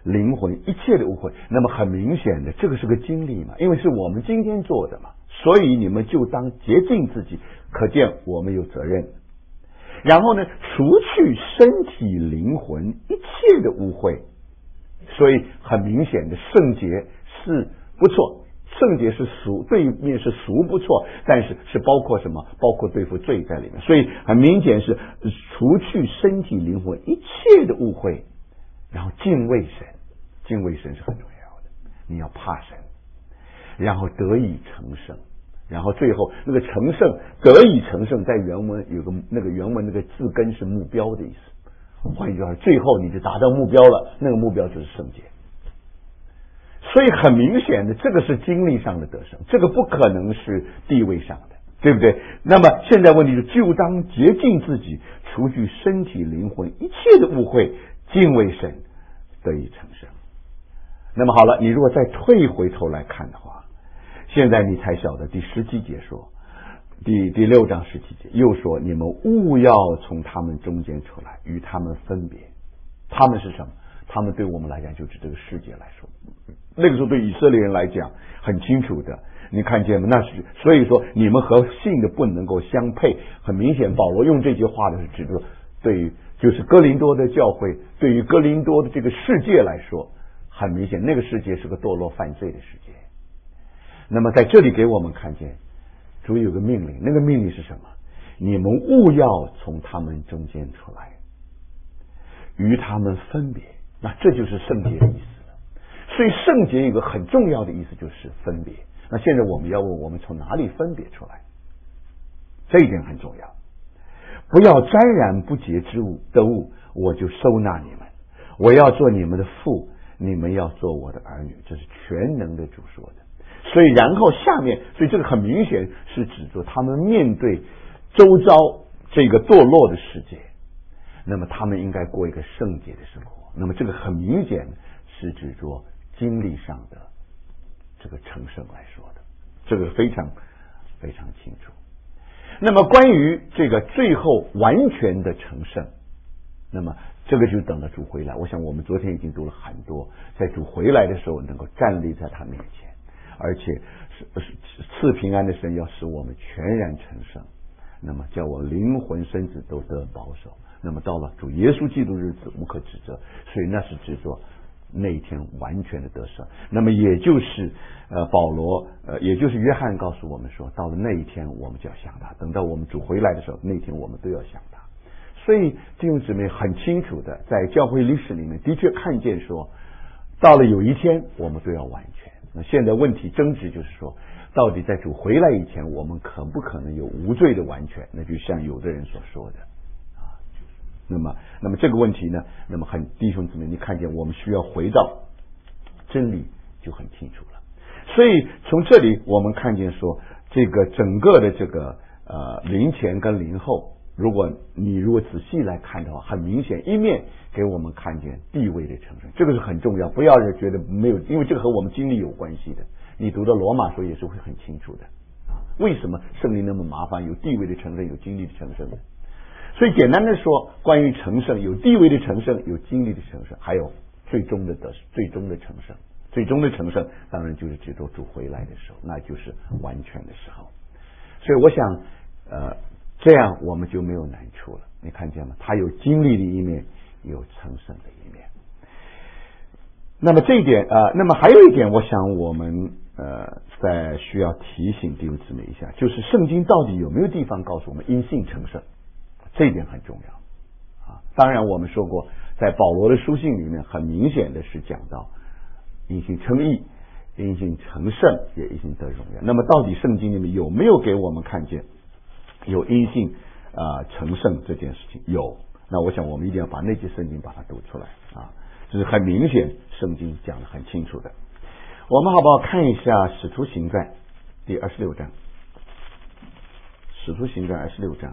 灵魂一切的污秽。那么很明显的，这个是个经历嘛，因为是我们今天做的嘛，所以你们就当洁净自己，可见我们有责任。然后呢，除去身体灵魂一切的污秽。所以很明显的，圣洁是不错，圣洁是赎，对面是赎不错，但是是包括什么？包括对付罪在里面。所以很明显是除去身体灵魂一切的污秽，然后敬畏神，敬畏神是很重要的，你要怕神，然后得以成圣，然后最后那个成圣，得以成圣，在原文有个那个原文那个字根是目标的意思。换句话说，最后你就达到目标了，那个目标就是圣洁。所以很明显的，这个是经历上的得胜，这个不可能是地位上的，对不对？那么现在问题是，就当洁净自己，除去身体灵魂一切的污秽，敬畏神，得以成圣。那么好了，你如果再退回头来看的话，现在你才晓得第十七节说，第第六章十七节又说，你们务要从他们中间出来，与他们分别。他们是什么？他们对我们来讲就是这个世界来说，那个时候对以色列人来讲很清楚的，你看见吗？那是所以说你们和信的不能够相配。很明显，保罗用这句话的是指着对于就是哥林多的教会，对于哥林多的这个世界来说，很明显那个世界是个堕落犯罪的世界。那么在这里给我们看见主有个命令，那个命令是什么？你们务要从他们中间出来，与他们分别。那这就是圣洁的意思了。所以圣洁有一个很重要的意思就是分别。那现在我们要问，我们从哪里分别出来？这一点很重要。不要沾染不洁之物的物，我就收纳你们。我要做你们的父，你们要做我的儿女。这是全能的主说的。所以然后下面，所以这个很明显是指着他们面对周遭这个堕落的世界，那么他们应该过一个圣洁的生活。那么这个很明显是指着经历上的这个成圣来说的，这个非常非常清楚。那么关于这个最后完全的成圣，那么这个就等到主回来。我想我们昨天已经读了很多，在主回来的时候能够站立在他面前，而且赐平安的神要使我们全然成圣，那么叫我灵魂身子都得保守。那么到了主耶稣基督日子无可指责，所以那是指着那一天完全的得胜。那么也就是呃保罗呃也就是约翰告诉我们说，到了那一天我们就要想他，等到我们主回来的时候，那一天我们都要想他。所以弟兄姊妹很清楚的在教会历史里面的确看见说，到了有一天我们都要完全。那现在问题争执就是说，到底在主回来以前我们可不可能有无罪的完全？那就像有的人所说的啊，那么那么这个问题呢，那么很弟兄姊妹，你看见我们需要回到真理就很清楚了。所以从这里我们看见说，这个整个的这个呃灵前跟灵后，如果你如果仔细来看的话，很明显一面给我们看见地位的成圣，这个是很重要，不要觉得没有，因为这个和我们经历有关系的。你读的罗马书也是会很清楚的啊，为什么圣灵那么麻烦，有地位的成圣，有经历的成圣的。所以简单的说，关于成圣，有地位的成圣，有经历的成圣，还有最终的得最终的成圣。最终的成圣当然就是指着主回来的时候，那就是完全的时候。所以我想呃这样我们就没有难处了。你看见吗？他有经历的一面，有成圣的一面。那么这一点呃那么还有一点我想我们呃在需要提醒弟兄姊妹一下，就是圣经到底有没有地方告诉我们因信成圣，这一点很重要啊。当然我们说过，在保罗的书信里面很明显的是讲到因信称义，因信成圣，也因信得荣耀。那么到底圣经里面有没有给我们看见有因信啊、呃、成圣这件事情？有。那我想我们一定要把那些圣经把它读出来啊，这是很明显圣经讲得很清楚的。我们好不好看一下使徒行传第二十六章，使徒行传二十六章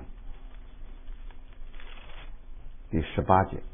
第十八节。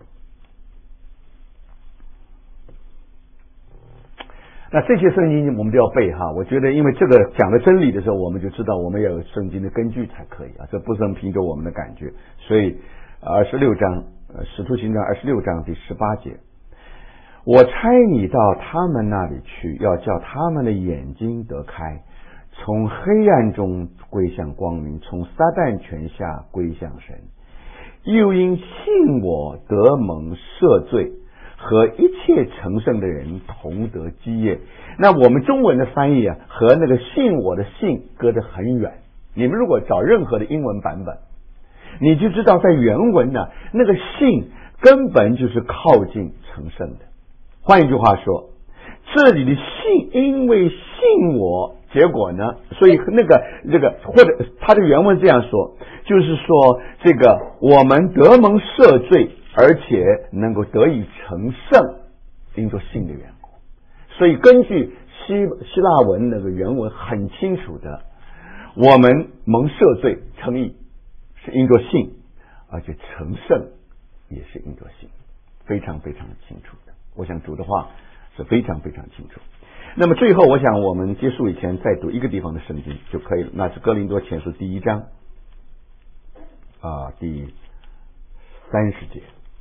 那这些圣经我们都要背哈，我觉得因为这个讲的真理的时候，我们就知道我们要有圣经的根据才可以啊，这不能凭着我们的感觉。所以二十六章呃使徒行传二十六章第十八节， 我差你到他们那里去，要叫他们的眼睛得开，从黑暗中归向光明，从撒旦权下归向神。又因信我得蒙赦罪，和一切成圣的人同得基业。那我们中文的翻译啊，和那个信我的信隔得很远。你们如果找任何的英文版本，你就知道在原文呢，那个信根本就是靠近成圣的。换一句话说，这里的信因为信我，结果呢，所以那个这个或者他的原文这样说，就是说这个我们得蒙赦罪，而且能够得以成圣，因着信的缘故。所以根据希希腊文那个原文很清楚的，我们蒙赦罪称义是因着信，而且成圣也是因着信，非常非常清楚的。我想主的话是非常非常清楚。那么最后我想我们结束以前再读一个地方的圣经就可以了，那是哥林多前书第一章啊第三十节。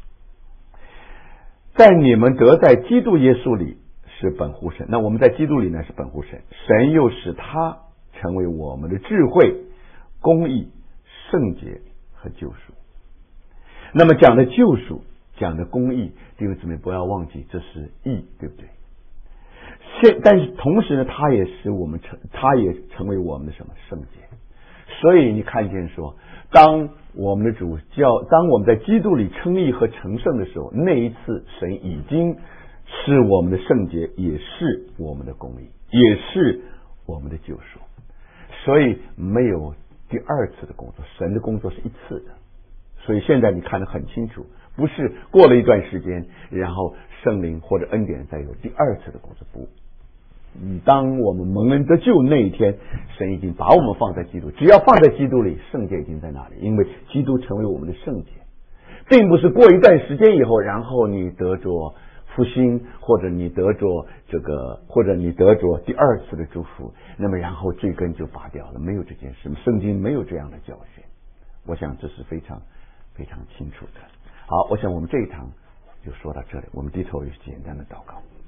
在你们得在基督耶稣里是本乎神，那我们在基督里呢是本乎神，神又使他成为我们的智慧、公义、圣洁和救赎。那么讲的救赎，讲的公义，弟兄姊妹不要忘记这是义，对不对？现但是同时呢，他也使我们成，他也成为我们的什么圣洁。所以你看见说，当我们的主叫，当我们在基督里称义和成圣的时候，那一次神已经是我们的圣洁，也是我们的公义，也是我们的救赎。所以没有第二次的工作，神的工作是一次的。所以现在你看得很清楚，不是过了一段时间，然后圣灵或者恩典再有第二次的工作。不，当我们蒙恩得救那一天，神已经把我们放在基督，只要放在基督里，圣洁已经在那里，因为基督成为我们的圣洁，并不是过一段时间以后，然后你得着复兴，或者你得着这个，或者你得着第二次的祝福，那么然后罪根就拔掉了，没有这件事，圣经没有这样的教训。我想这是非常非常清楚的。好，我想我们这一堂就说到这里，我们低头有简单的祷告。